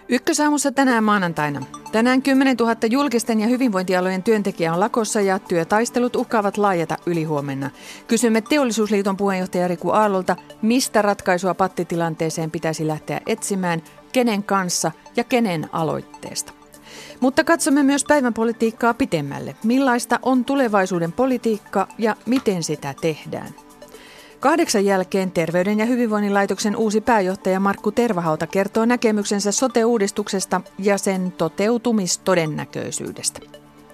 Ykkösaamussa tänään maanantaina. Tänään 10 000 julkisten ja hyvinvointialojen työntekijää on lakossa ja työtaistelut uhkaavat laajeta ylihuomenna. Kysymme Teollisuusliiton puheenjohtaja Riku Aallolta, mistä ratkaisua pattitilanteeseen pitäisi lähteä etsimään, kenen kanssa ja kenen aloitteesta. Mutta katsomme myös päivän politiikkaa pitemmälle. Millaista on tulevaisuuden politiikka ja miten sitä tehdään? 8 jälkeen Terveyden ja hyvinvoinnin laitoksen uusi pääjohtaja Markku Tervahauta kertoo näkemyksensä sote-uudistuksesta ja sen toteutumistodennäköisyydestä.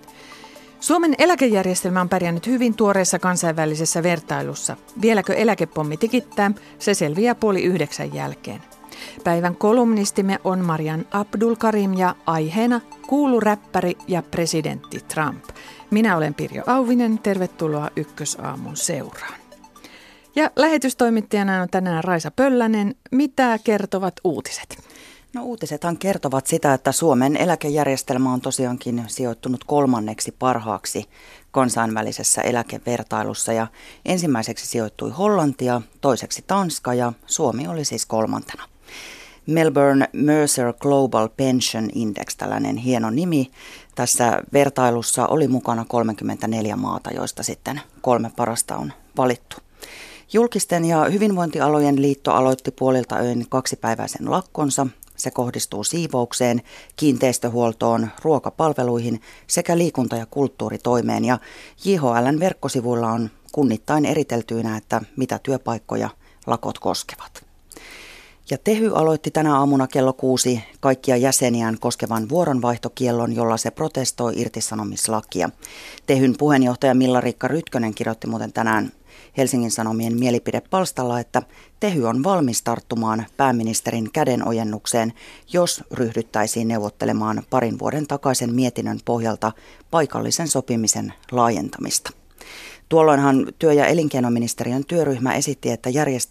Suomen eläkejärjestelmä on pärjännyt hyvin tuoreessa kansainvälisessä vertailussa. Vieläkö eläkepommi tikittää? Se selviää 8:30 jälkeen. Päivän kolumnistimme on Marian Abdul Karim ja aiheena kuuluräppäri ja presidentti Trump. Minä olen Pirjo Auvinen, tervetuloa Ykkösaamun seuraan. Ja lähetystoimittajana on tänään Raisa Pöllänen. Mitä kertovat uutiset? No uutisethan kertovat sitä, että Suomen eläkejärjestelmä on tosiaankin sijoittunut 3. parhaaksi kansainvälisessä eläkevertailussa. Ja ensimmäiseksi sijoittui Hollanti ja toiseksi Tanska ja Suomi oli siis 3. Melbourne Mercer Global Pension Index, tällainen hieno nimi. Tässä vertailussa oli mukana 34 maata, joista sitten 3 parasta on valittu. Julkisten ja hyvinvointialojen liitto aloitti puolilta öin 2-päiväisen lakkonsa. Se kohdistuu siivoukseen, kiinteistöhuoltoon, ruokapalveluihin sekä liikunta- ja kulttuuritoimeen. Ja JHL:n verkkosivuilla on kunnittain eriteltyinä, että mitä työpaikkoja lakot koskevat. Ja Tehy aloitti tänä aamuna kello 6 kaikkia jäseniään koskevan vuoronvaihtokiellon, jolla se protestoi irtisanomislakia. Tehyn puheenjohtaja Milla-Riikka Rytkönen kirjoitti muuten tänään Helsingin Sanomien mielipidepalstalla, että Tehy on valmis tarttumaan pääministerin kädenojennukseen, jos ryhdyttäisiin neuvottelemaan 2 vuoden takaisen mietinnön pohjalta paikallisen sopimisen laajentamista. Tuolloinhan työ- ja elinkeinoministeriön työryhmä esitti, että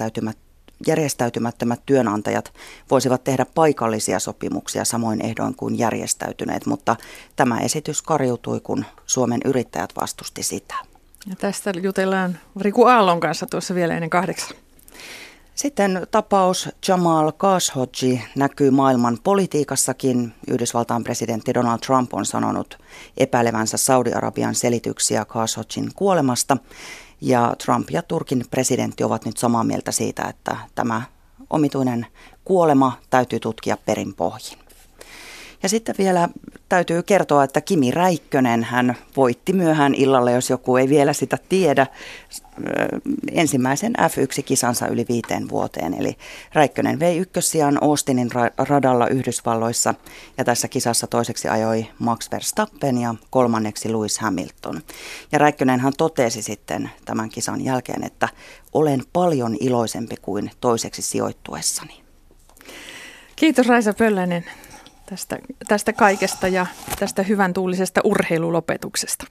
järjestäytymättömät työnantajat voisivat tehdä paikallisia sopimuksia samoin ehdoin kuin järjestäytyneet, mutta tämä esitys kariutui, kun Suomen yrittäjät vastusti sitä. Ja tästä jutellaan Riku Aallon kanssa tuossa vielä ennen 8. Sitten tapaus Jamal Khashoggi näkyy maailman politiikassakin. Yhdysvaltain presidentti Donald Trump on sanonut epäilevänsä Saudi-Arabian selityksiä Khashoggin kuolemasta. Ja Trump ja Turkin presidentti ovat nyt samaa mieltä siitä, että tämä omituinen kuolema täytyy tutkia perin pohjin. Ja sitten vielä täytyy kertoa, että Kimi Räikkönen, hän voitti myöhään illalla, jos joku ei vielä sitä tiedä, ensimmäisen F1-kisansa yli 5 vuoteen. Eli Räikkönen vei ykkössijan Austinin radalla Yhdysvalloissa ja tässä kisassa toiseksi ajoi Max Verstappen ja 3. Lewis Hamilton. Ja Räikkönenhan totesi sitten tämän kisan jälkeen, että olen paljon iloisempi kuin toiseksi sijoittuessani. Kiitos Raisa Pöllänen tästä kaikesta ja tästä hyvän tuulisesta urheilulopetuksesta.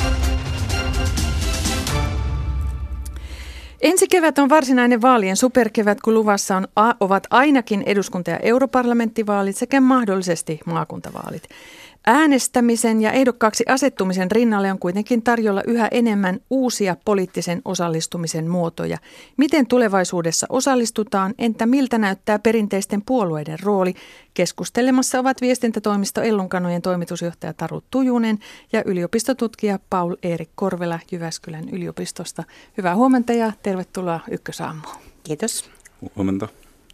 Ensi kevät on varsinainen vaalien superkevät, kun luvassa ovat ainakin eduskunta- ja europarlamenttivaalit sekä mahdollisesti maakuntavaalit. Äänestämisen ja ehdokkaaksi asettumisen rinnalle on kuitenkin tarjolla yhä enemmän uusia poliittisen osallistumisen muotoja. Miten tulevaisuudessa osallistutaan, entä miltä näyttää perinteisten puolueiden rooli? Keskustelemassa ovat viestintätoimisto Ellunkanojen toimitusjohtaja Taru Tujunen ja yliopistotutkija Paul-Erik Korvela Jyväskylän yliopistosta. Hyvää huomenta ja tervetuloa Ykkösaamuun. Kiitos. Huomenta.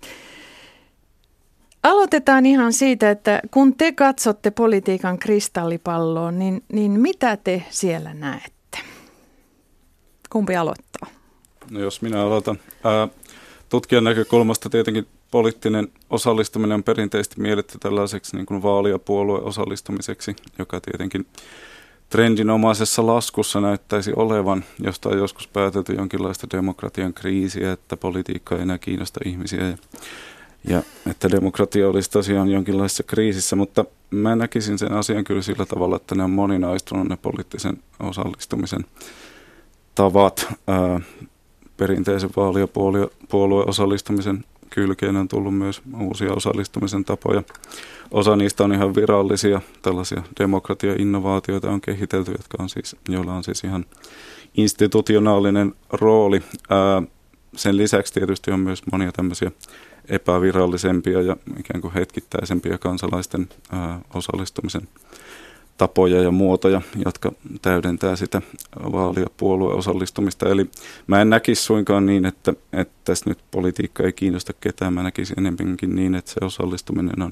Aloitetaan ihan siitä, että kun te katsotte politiikan kristallipalloon, niin mitä te siellä näette? Kumpi aloittaa? No jos minä aloitan. Tutkijan näkökulmasta tietenkin poliittinen osallistuminen on perinteisesti mielletty tällaiseksi niin kuin vaali- ja puolueen osallistumiseksi, joka tietenkin trendinomaisessa laskussa näyttäisi olevan, josta on joskus päätelty jonkinlaista demokratian kriisiä, että politiikka ei enää kiinnosta ihmisiä ja että demokratia olisi tosiaan jonkinlaisessa kriisissä, mutta mä näkisin sen asian kyllä sillä tavalla, että ne on moninaistunut ne poliittisen osallistumisen tavat. Perinteisen vaali- ja puolueen osallistumisen kylkeen on tullut myös uusia osallistumisen tapoja. Osa niistä on ihan virallisia, tällaisia demokratia-innovaatioita on kehitelty, joilla on siis ihan institutionaalinen rooli. Sen lisäksi tietysti on myös monia tämmöisiä epävirallisempia ja ikään kuin hetkittäisempiä kansalaisten osallistumisen tapoja ja muotoja, jotka täydentää sitä vaali- ja puolueosallistumista. Eli mä en näkisi suinkaan niin, että tässä nyt politiikka ei kiinnosta ketään. Mä näkisin enemmänkin niin, että se osallistuminen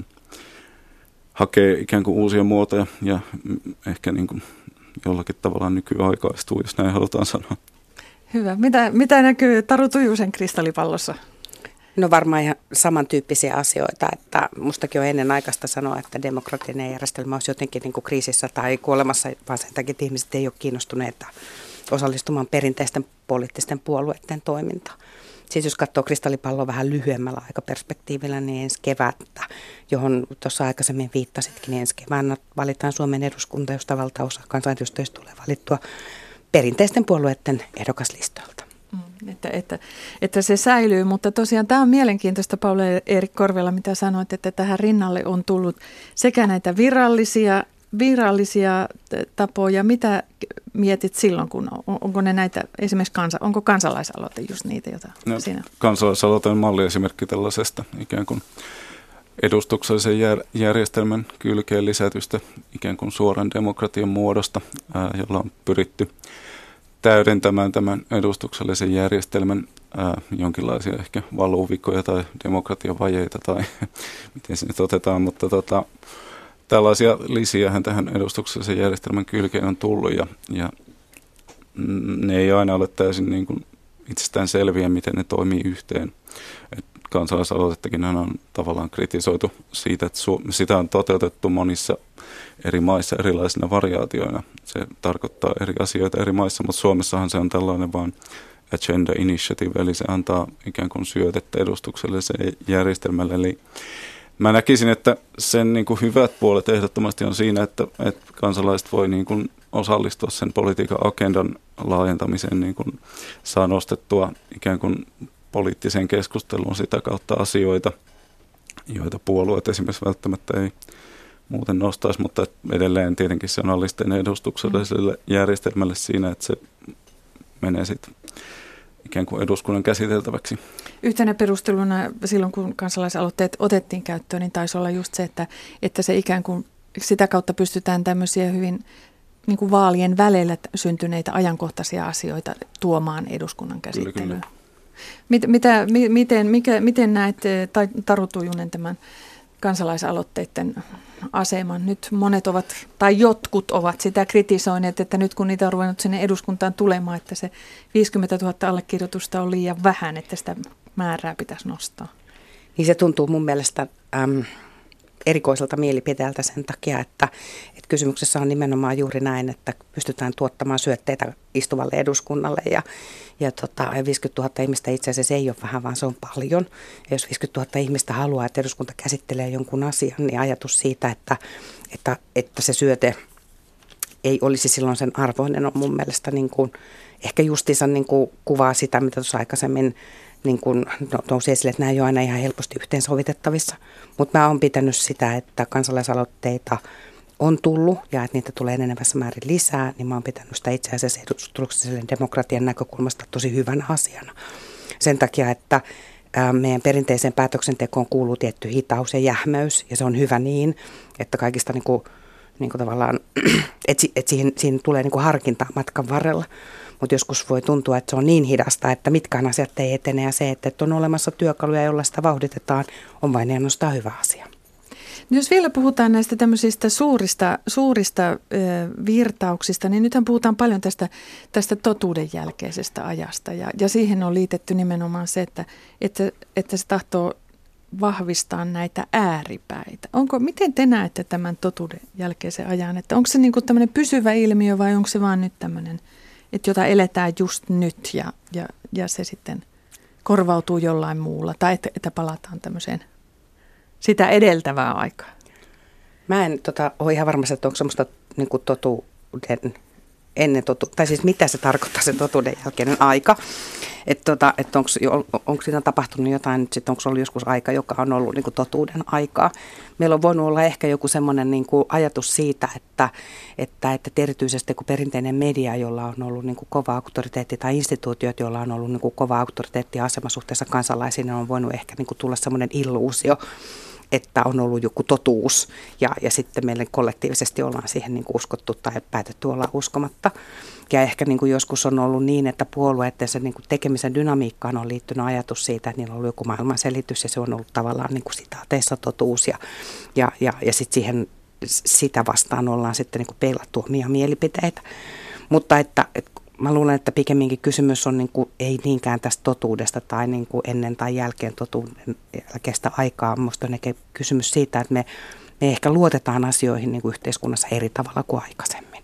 hakee ikään kuin uusia muotoja ja ehkä niin kuin jollakin tavalla nykyaikaistuu, jos näin halutaan sanoa. Hyvä. Mitä näkyy Taru Tujusen kristallipallossa? No varmaan ihan samantyyppisiä asioita, että mustakin on ennen aikaista sanoa, että demokraattinen järjestelmä olisi jotenkin niin kuin kriisissä tai kuolemassa, vaan sen takia, että ihmiset ei ole kiinnostuneita osallistumaan perinteisten poliittisten puolueiden toimintaan. Siis jos katsoo kristallipalloa vähän lyhyemmällä aikaperspektiivillä, niin ensi kevättä, johon tuossa aikaisemmin viittasitkin, niin ensi keväänä valitaan Suomen eduskunta, josta valtaosa kansanedustajista tulee valittua perinteisten puolueiden ehdokaslistoilta. Että se säilyy, mutta tosiaan tämä on mielenkiintoista, Paula-Erik Korvela, mitä sanoit, että tähän rinnalle on tullut sekä näitä virallisia tapoja. Mitä mietit silloin, kun onko ne näitä, esimerkiksi onko kansalaisaloite just niitä, joita siinä? Kansalaisaloite on malliesimerkki tällaisesta ikään kuin edustuksellisen järjestelmän kylkeen lisätystä ikään kuin suoran demokratian muodosta, jolla on pyritty täydentämään tämän edustuksellisen järjestelmän jonkinlaisia ehkä valuvikoja tai demokratiavajeita tai miten se nyt otetaan, mutta tällaisia lisiähän tähän edustuksellisen järjestelmän kylkeen on tullut ja ne ei aina ole täysin niin kuin itsestään selviä, miten ne toimii yhteen. Kansalaisaloitettakin on tavallaan kritisoitu siitä, että sitä on toteutettu monissa eri maissa erilaisina variaatioina. Se tarkoittaa eri asioita eri maissa, mutta Suomessahan se on tällainen vaan agenda initiative, eli se antaa ikään kuin syötettä edustukselliselle järjestelmälle. Eli mä näkisin, että sen niin kuin hyvät puolet ehdottomasti on siinä, että kansalaiset voi niin kuin osallistua sen politiikan agendan laajentamiseen, niin kuin saa nostettua ikään kuin poliittiseen keskusteluun sitä kautta asioita, joita puolueet esimerkiksi välttämättä ei muuten nostaisi, mutta edelleen tietenkin se on alisteinen edustukselliselle järjestelmälle siinä, että se menee sitten ikään kuin eduskunnan käsiteltäväksi. Yhtenä perusteluna silloin, kun kansalaisaloitteet otettiin käyttöön, niin taisi olla just se, että se ikään kuin sitä kautta pystytään tämmöisiä hyvin niin kuin vaalien välillä syntyneitä ajankohtaisia asioita tuomaan eduskunnan käsittelyyn. Miten näet, Taru Tujunen, tämän kansalaisaloitteiden aseman? Nyt monet ovat, tai jotkut ovat sitä kritisoineet, että nyt kun niitä on ruvennut sinne eduskuntaan tulemaan, että se 50 000 allekirjoitusta on liian vähän, että sitä määrää pitäisi nostaa. Niin se tuntuu mun mielestä erikoiselta mielipiteeltä sen takia, että kysymyksessä on nimenomaan juuri näin, että pystytään tuottamaan syötteitä istuvalle eduskunnalle ja 50 000 ihmistä itse asiassa ei ole vähän, vaan se on paljon. Ja jos 50 000 ihmistä haluaa, että eduskunta käsittelee jonkun asian, niin ajatus siitä, että se syöte ei olisi silloin sen arvoinen, on mun mielestä niin kuin, ehkä justiinsa niin kuin kuvaa sitä, mitä tuossa aikaisemmin niin kuin nousi esille, että nämä ei ole aina ihan helposti yhteensovitettavissa. Mutta mä oon pitänyt sitä, että kansalaisaloitteita on tullut ja että niitä tulee enenevässä määrin lisää, niin mä oon pitänyt sitä itse asiassa edustuksellisen demokratian näkökulmasta tosi hyvänä asiana. Sen takia, että meidän perinteiseen päätöksentekoon kuuluu tietty hitaus ja jähmeys, ja se on hyvä niin, että kaikista niin kuin tavallaan, että siihen tulee niin kuin harkintaa matkan varrella. Mutta joskus voi tuntua, että se on niin hidasta, että mitkään asiat ei etene, ja se, että on olemassa työkaluja, joilla sitä vauhditetaan, on vain ainoastaan hyvä asia. Jos vielä puhutaan näistä tämmöisistä suurista virtauksista, niin nythän puhutaan paljon tästä totuuden jälkeisestä ajasta. Ja siihen on liitetty nimenomaan se, että se tahtoo vahvistaa näitä ääripäitä. Miten te näette tämän totuuden jälkeisen ajan? Että onko se niin kuin tämmöinen pysyvä ilmiö vai onko se vaan nyt tämmöinen, että jota eletään just nyt ja se sitten korvautuu jollain muulla? Tai että palataan tämmöiseen sitä edeltävää aikaa? Mä en ole ihan varma, että onko semmoista niin kuin totuuden ennen tai siis mitä se tarkoittaa se totuuden jälkeinen aika. Että onko siinä tapahtunut jotain nyt sitten, onko ollut joskus aika, joka on ollut niin kuin totuuden aikaa. Meillä on voinut olla ehkä joku semmoinen niin kuin ajatus siitä, että erityisesti kun perinteinen media, jolla on ollut niin kuin kova auktoriteetti, tai instituutiot, joilla on ollut niin kuin kova auktoriteetti ja asema suhteessa kansalaisiin, on voinut ehkä niin kuin tulla semmoinen illuusio, että on ollut joku totuus ja sitten meille kollektiivisesti ollaan siihen niin kuin uskottu tai päätetty olla uskomatta. Ja ehkä niin kuin joskus on ollut niin, että puolueiden sen niin kuin tekemisen dynamiikkaan on liittynyt ajatus siitä, että niillä on ollut joku maailmanselitys ja se on ollut tavallaan niin kuin sitaateissa totuus ja sitten siihen sitä vastaan ollaan sitten niin kuin peilattu omia mielipiteitä. Mutta että mä luulen, että pikemminkin kysymys on niin kuin, ei niinkään tästä totuudesta tai niin kuin ennen tai jälkeen totuuden jälkeistä aikaa. Minusta on kysymys siitä, että me ehkä luotetaan asioihin niin kuin yhteiskunnassa eri tavalla kuin aikaisemmin.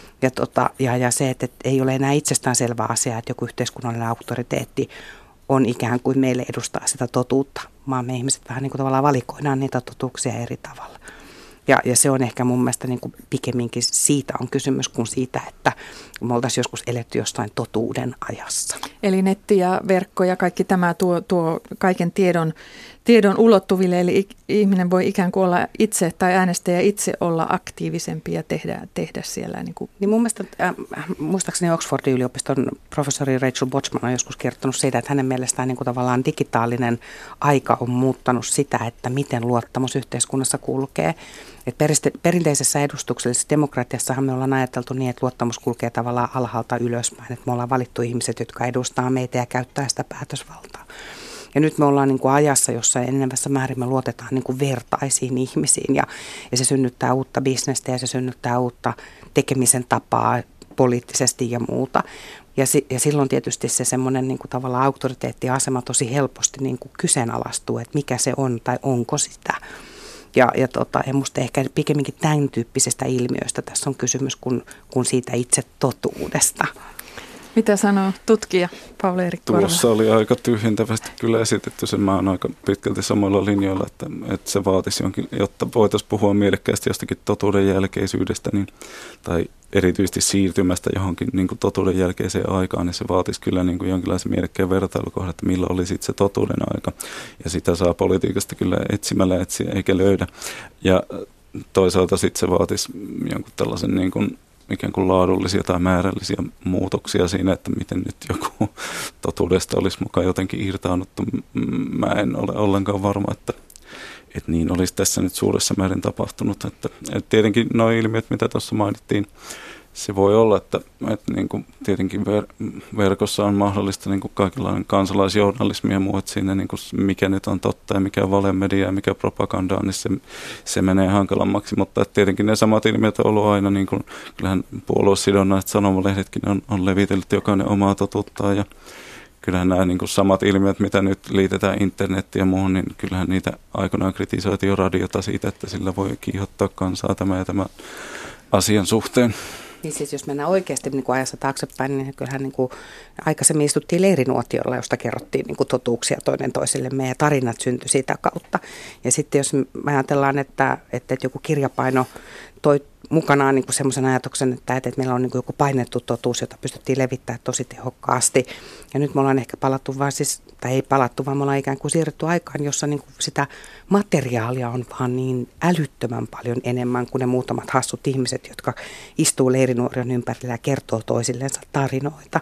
Ja se, että ei ole enää itsestäänselvä asia, että joku yhteiskunnallinen auktoriteetti on ikään kuin meille edustaa sitä totuutta, vaan me ihmiset vähän niin kuin tavallaan valikoidaan niitä totuuksia eri tavalla. Ja se on ehkä mun mielestä niin kuin pikemminkin siitä on kysymys kuin siitä, että me oltaisiin joskus eletty jostain totuuden ajassa. Eli netti ja verkko ja kaikki tämä tuo kaiken tiedon ulottuville, eli ihminen voi ikään kuin olla itse tai äänestäjä itse olla aktiivisempi ja tehdä siellä. Niin mun mielestä, muistaakseni Oxfordin yliopiston professori Rachel Botsman on joskus kertonut siitä, että hänen mielestään niin kuin tavallaan digitaalinen aika on muuttanut sitä, että miten luottamus yhteiskunnassa kulkee. Että perinteisessä edustuksellisessa demokratiassahan me ollaan ajateltu niin, että luottamus kulkee tavallaan alhaalta ylöspäin, että me ollaan valittu ihmiset, jotka edustaa meitä ja käyttää sitä päätösvaltaa. Ja nyt me ollaan niin kuin ajassa, jossa enenevässä määrin me luotetaan niin kuin vertaisiin ihmisiin ja se synnyttää uutta bisnestä ja se synnyttää uutta tekemisen tapaa poliittisesti ja muuta. Ja silloin tietysti se semmoinen niin kuin tavallaan auktoriteettiasema tosi helposti niin kuin kyseenalaistuu, että mikä se on tai onko sitä. Ja musta ehkä pikemminkin tämän tyyppisestä ilmiöstä tässä on kysymys kuin siitä itse totuudesta. Mitä sanoo tutkija Paula-Erik Korva? Tuossa oli aika tyhjentävästi kyllä esitetty sen. Mä oon aika pitkälti samalla linjoilla, että se vaatisi jonkin, jotta voitaisiin puhua mielekkäästi jostakin totuuden jälkeisyydestä tai erityisesti siirtymästä johonkin niin kuin totuuden jälkeiseen aikaan, niin se vaatisi kyllä niin kuin jonkinlaisen mielekkään vertailukohdan, että milloin oli sitten se totuuden aika. Ja sitä saa politiikasta kyllä etsimällä etsiä eikä löydä. Ja toisaalta sitten se vaatisi jonkun tällaisen niin kuin ikään kuin laadullisia tai määrällisiä muutoksia siinä, että miten nyt joku totuudesta olisi mukaan jotenkin irtaannuttu. Mä en ole ollenkaan varma, että niin olisi tässä nyt suuressa määrin tapahtunut. Että tietenkin nuo ilmiöt, mitä tuossa mainittiin, se voi olla, että niin kuin tietenkin verkossa on mahdollista niin kuin kaikenlainen kansalaisjournalismi ja muu, että siinä niin kuin mikä nyt on totta ja mikä valemedia ja mikä propaganda on, niin se menee hankalammaksi. Mutta tietenkin ne samat ilmiöt on ollut aina, niin kuin, kyllähän puoluesidonnaiset sanomalehdetkin on levitellyt jokainen omaa totuuttaan ja kyllähän nämä niin kuin samat ilmiöt, mitä nyt liitetään internettiin ja muuhun, niin kyllähän niitä aikoinaan kritisoitiin jo radiota siitä, että sillä voi kiihottaa kansaa tämä ja tämä asian suhteen. Niin siis jos mennään oikeasti niin kuin ajassa taaksepäin, niin kyllähän niin kuin aikaisemmin istuttiin leirinuotiolla, josta kerrottiin niin kuin totuuksia toinen toisillemme ja tarinat syntyi sitä kautta. Ja sitten jos me ajatellaan, että joku kirjapaino toi mukanaan niin semmoisen ajatuksen, että meillä on niin kuin joku painettu totuus, jota pystyttiin levittämään tosi tehokkaasti. Ja nyt me ollaan ehkä palattu tai ei palattu, vaan me ollaan ikään kuin siirrytty aikaan, jossa niin kuin sitä materiaalia on vaan niin älyttömän paljon enemmän kuin ne muutamat hassut ihmiset, jotka istuu leirinuorion ympärillä ja kertoo toisillensa tarinoita.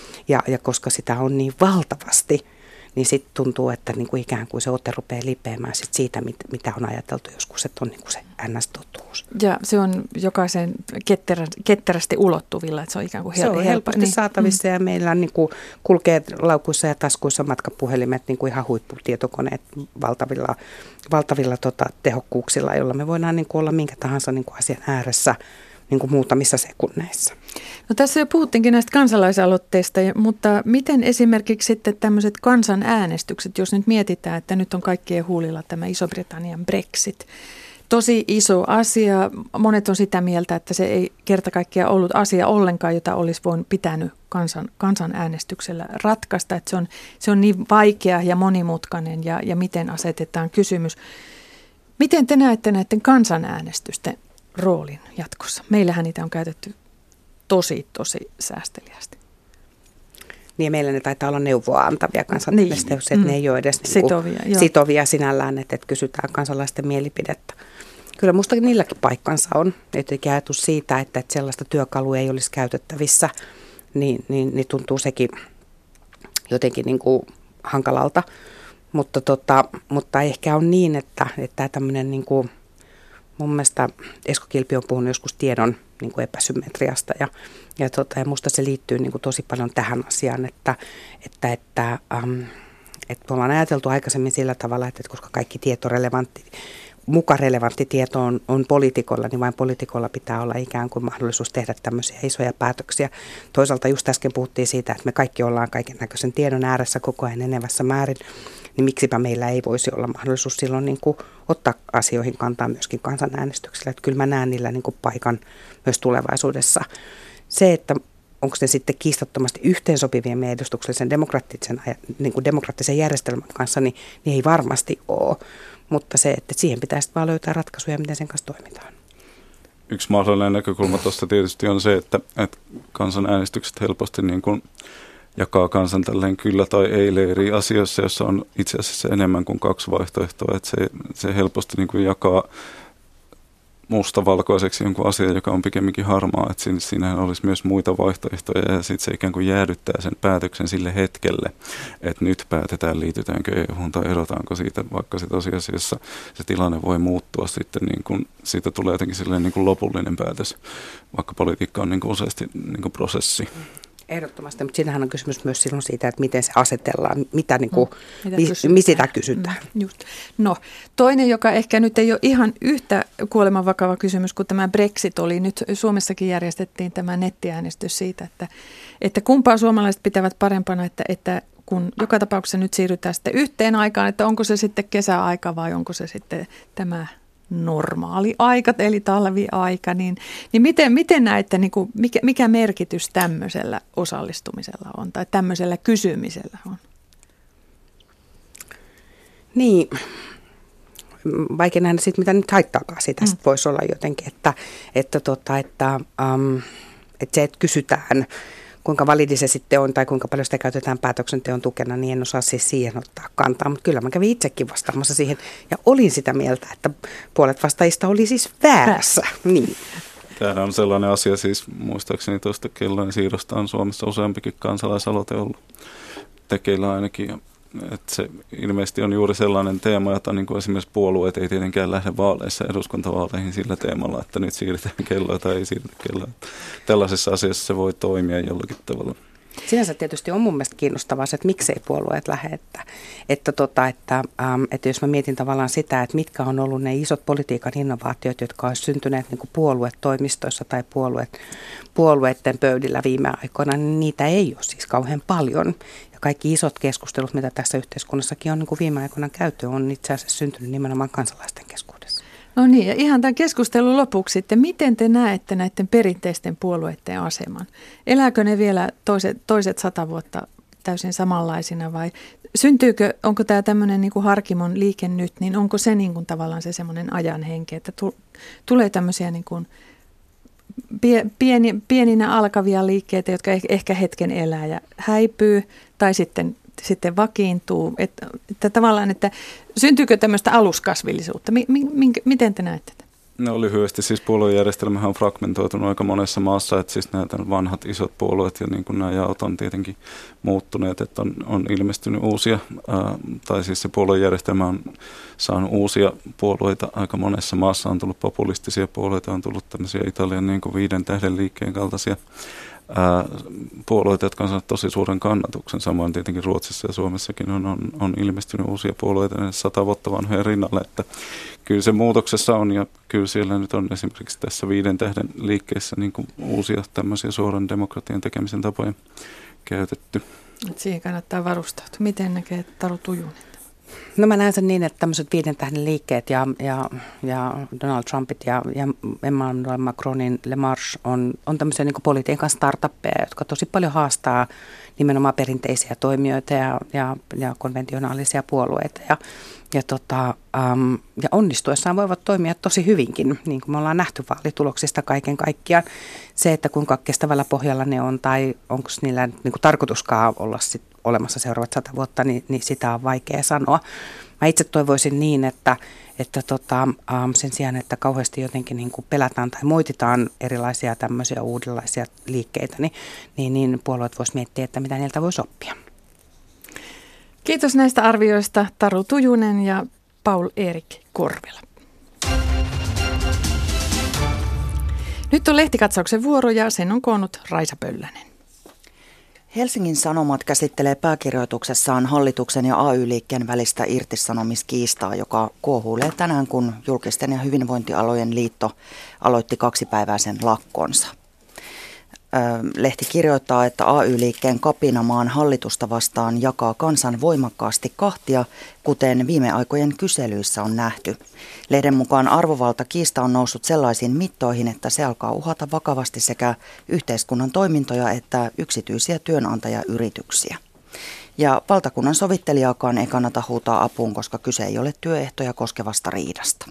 Ja koska sitä on niin valtavasti, niin sitten tuntuu, että niinku ikään kuin se ote rupeaa lipeämään sit siitä, mitä on ajateltu joskus, että on niinku se NS-totuus. Ja se on jokaisen ketterästi ulottuvilla, että se on ikään kuin se on helposti saatavissa ja meillä niinku kulkee laukuissa ja taskuissa matkapuhelimet, niinku ihan huipputietokoneet valtavilla tehokkuuksilla, jolla me voidaan niinku olla minkä tahansa niinku asian ääressä niin kuin muutamissa sekunneissa. No tässä jo puhuttiinkin näistä kansalaisaloitteista, mutta miten esimerkiksi sitten tämmöiset kansanäänestykset, jos nyt mietitään, että nyt on kaikkien huulilla tämä Iso-Britannian Brexit. Tosi iso asia. Monet on sitä mieltä, että se ei kerta kaikkiaan ollut asia ollenkaan, jota olisi voinut pitänyt kansanäänestyksellä ratkaista. Että se on niin vaikea ja monimutkainen ja miten asetetaan kysymys. Miten te näette näiden kansanäänestysten roolin jatkossa? Meillähän niitä on käytetty tosi säästeliästi. Niin meillä ne taitaa olla neuvoa antavia kansanäänestyksiä, että ne ei ole edes sitovia sinällään, että kysytään kansalaisten mielipidettä. Kyllä minusta niilläkin paikkansa on. Jotenkin ajatus siitä, että sellaista työkalua ei olisi käytettävissä, niin tuntuu sekin jotenkin niin kuin hankalalta. Mutta ehkä on niin, että tämmöinen niin kuin, mun mielestä Esko Kilpi on puhunut joskus tiedon niin kuin epäsymmetriasta ja musta se liittyy niin kuin tosi paljon tähän asiaan, että me ollaan ajateltu aikaisemmin sillä tavalla, että koska kaikki tieto muka relevantti tieto on poliitikolla, niin vain poliitikolla pitää olla ikään kuin mahdollisuus tehdä tämmöisiä isoja päätöksiä. Toisaalta just äsken puhuttiin siitä, että me kaikki ollaan kaiken näköisen tiedon ääressä koko ajan enenevässä määrin, niin miksipä meillä ei voisi olla mahdollisuus silloin niin kuin ottaa asioihin kantaa myöskin kansanäänestyksellä. Että kyllä mä näen niillä niin kuin paikan myös tulevaisuudessa. Se, että onko se sitten kiistattomasti yhteensopivien meidän edustuksellisen demokraattisen järjestelmän kanssa, niin ei varmasti ole. Mutta se, että siihen pitäisi vaan löytää ratkaisuja, miten sen kanssa toimitaan. Yksi mahdollinen näkökulma tuosta tietysti on se, että kansanäänestykset helposti niin kuin jakaa kansan tälleen kyllä tai ei eri asioissa, jossa on itse asiassa enemmän kuin kaksi vaihtoehtoa. Että se helposti niin kuin jakaa mustavalkoiseksi jonkun asian, joka on pikemminkin harmaa, että siinähän olisi myös muita vaihtoehtoja ja sitten se ikään kuin jäädyttää sen päätöksen sille hetkelle, että nyt päätetään liitytäänkö EU:hun tai erotaanko siitä, vaikka se tosiasiassa se tilanne voi muuttua sitten, niin kuin, siitä tulee jotenkin silleen niin kuin lopullinen päätös, vaikka politiikka on niin kuin useasti niin kuin prosessi. Ehdottomasti, mutta siinähän on kysymys myös silloin siitä, että miten se asetellaan, mitä sitä kysytään. Just. No, toinen, joka ehkä nyt ei ole ihan yhtä kuolemanvakava kysymys kuin tämä Brexit oli. Nyt Suomessakin järjestettiin tämä nettiäänestys siitä, että kumpaa suomalaiset pitävät parempana, että kun joka tapauksessa nyt siirrytään sitten yhteen aikaan, että onko se sitten kesäaika vai onko se sitten tämä normaali aika, eli talviaika, niin miten näette, niin kuin, mikä merkitys tämmöisellä osallistumisella on tai tämmöisellä kysymisellä on? Niin, vaikea nähdä sitten, mitä nyt haittaakaan siitä. Sitten voisi olla jotenkin, että se, että kysytään, kuinka validi se sitten on tai kuinka paljon sitä käytetään päätöksenteon tukena, niin en osaa siis siihen ottaa kantaa. Mutta kyllä mä kävin itsekin vastaamassa siihen ja olin sitä mieltä, että puolet vastaajista oli siis väärässä. Niin. Tämä on sellainen asia, siis muistaakseni tuosta kellojen siirrosta on Suomessa useampikin kansalaisaloite ollut tekeillä ainakin. Että se ilmeisesti on juuri sellainen teema, jota niin kuin esimerkiksi puolueet ei tietenkään lähde vaaleissa eduskuntavaaleihin sillä teemalla, että nyt siirretään kelloa tai ei siirretä kelloa. Tällaisessa asiassa se voi toimia jollakin tavalla. Sinänsä tietysti on mun mielestä kiinnostavaa se, että miksei puolueet lähde. Että jos mä mietin tavallaan sitä, että mitkä on ollut ne isot politiikan innovaatiot, jotka olisi syntyneet niin kuin puoluetoimistoissa tai puolueiden pöydillä viime aikoina, niin niitä ei ole siis kauhean paljon. Kaikki isot keskustelut, mitä tässä yhteiskunnassakin on niin kuin viime aikoina käyty, on itse asiassa syntynyt nimenomaan kansalaisten keskuudessa. No niin, ja ihan tämän keskustelun lopuksi sitten, miten te näette näiden perinteisten puolueiden aseman? Elääkö ne vielä toiset 100 vuotta täysin samanlaisina vai syntyykö, onko tämä tämmöinen niin kuin Harkimon liike nyt, niin onko se niin kuin tavallaan se semmoinen ajan henki, että tulee tämmöisiä niin kuin pieninä alkavia liikkeitä, jotka ehkä hetken elää ja häipyy tai sitten vakiintuu, että tavallaan, että syntyykö tämmöistä aluskasvillisuutta? Miten te näette tätä? No lyhyesti, siis puoluejärjestelmähän on fragmentoitunut aika monessa maassa, että siis nämä vanhat isot puolueet ja niin kuin nämä jaot on tietenkin muuttuneet, että on ilmestynyt uusia, tai siis se puoluejärjestelmä on saanut uusia puolueita aika monessa maassa, on tullut populistisia puolueita, on tullut tämmöisiä Italian niin kuin 5 tähden liikkeen kaltaisia puolueita, jotka on saanut tosi suuren kannatuksen. Samoin tietenkin Ruotsissa ja Suomessakin on ilmestynyt uusia puolueita 100 vuotta vanhojen rinnalle, että kyllä se muutoksessa on ja kyllä siellä nyt on esimerkiksi tässä 5 tähden liikkeessä niin kuin uusia tämmöisiä suoran demokratian tekemisen tapoja käytetty. Siihen kannattaa varustautua. Miten näkee Taru Tujunen? No mä näen sen niin, että tämmöiset 5 tähden liikkeet ja Donald Trumpit ja Emmanuel Macronin Le Marche on tämmöisiä niin kuin politiikan startuppeja, jotka tosi paljon haastaa nimenomaan perinteisiä toimijoita ja konventionaalisia puolueita. Ja onnistuessaan voivat toimia tosi hyvinkin, niin kuin me ollaan nähty vaalituloksista kaiken kaikkiaan. Se, että kuinka kestävällä pohjalla ne on tai onko niillä niin kuin tarkoituskaan olla sit olemassa seuraavat 100 vuotta, niin sitä on vaikea sanoa. Mä itse toivoisin niin, että sen sijaan, että kauheasti jotenkin niin kuin pelätään tai moititaan erilaisia tämmöisiä uudenlaisia liikkeitä, niin puolueet vois miettiä, että mitä niiltä voisi oppia. Kiitos näistä arvioista Taru Tujunen ja Paul-Erik Korvela. Nyt on lehtikatsauksen vuoro ja sen on koonnut Raisa Pöllänen. Helsingin Sanomat käsittelee pääkirjoituksessaan hallituksen ja AY-liikkeen välistä irtisanomiskiistaa, joka kuohuilee tänään, kun julkisten ja hyvinvointialojen liitto aloitti 2-päiväisen lakkonsa. Lehti kirjoittaa, että AY-liikkeen kapina maan hallitusta vastaan jakaa kansan voimakkaasti kahtia, kuten viime aikojen kyselyissä on nähty. Lehden mukaan arvovaltakiista on noussut sellaisiin mittoihin, että se alkaa uhata vakavasti sekä yhteiskunnan toimintoja että yksityisiä työnantajayrityksiä. Ja valtakunnan sovittelijaakaan ei kannata huutaa apuun, koska kyse ei ole työehtoja koskevasta riidasta.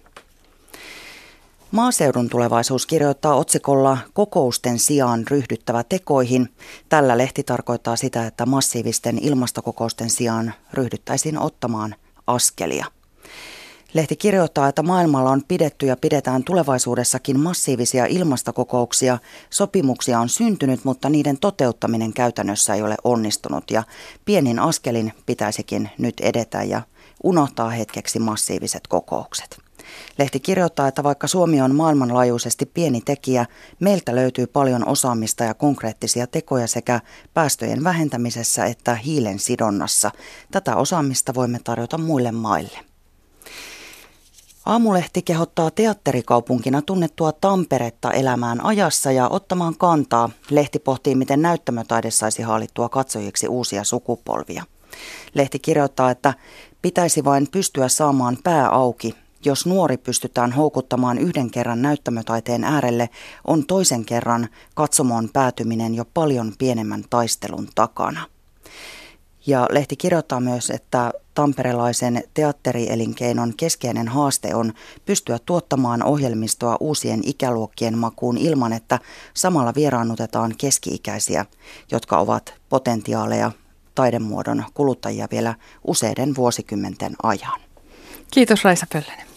Maaseudun tulevaisuus kirjoittaa otsikolla kokousten sijaan ryhdyttävä tekoihin. Tällä lehti tarkoittaa sitä, että massiivisten ilmastokokousten sijaan ryhdyttäisiin ottamaan askelia. Lehti kirjoittaa, että maailmalla on pidetty ja pidetään tulevaisuudessakin massiivisia ilmastokokouksia. Sopimuksia on syntynyt, mutta niiden toteuttaminen käytännössä ei ole onnistunut ja pienin askelin pitäisikin nyt edetä ja unohtaa hetkeksi massiiviset kokoukset. Lehti kirjoittaa, että vaikka Suomi on maailmanlaajuisesti pieni tekijä, meiltä löytyy paljon osaamista ja konkreettisia tekoja sekä päästöjen vähentämisessä että hiilen sidonnassa. Tätä osaamista voimme tarjota muille maille. Aamulehti kehottaa teatterikaupunkina tunnettua Tamperetta elämään ajassa ja ottamaan kantaa. Lehti pohtii, miten näyttämötaide saisi haalittua katsojiksi uusia sukupolvia. Lehti kirjoittaa, että pitäisi vain pystyä saamaan pää auki. Jos nuori pystytään houkuttamaan yhden kerran näyttämötaiteen äärelle, on toisen kerran katsomoon päätyminen jo paljon pienemmän taistelun takana. Ja lehti kirjoittaa myös, että tamperelaisen teatterielinkeinon keskeinen haaste on pystyä tuottamaan ohjelmistoa uusien ikäluokkien makuun ilman, että samalla vieraannutetaan keski-ikäisiä, jotka ovat potentiaaleja taidemuodon kuluttajia vielä useiden vuosikymmenten ajan. Kiitos Raisa Pöllänen.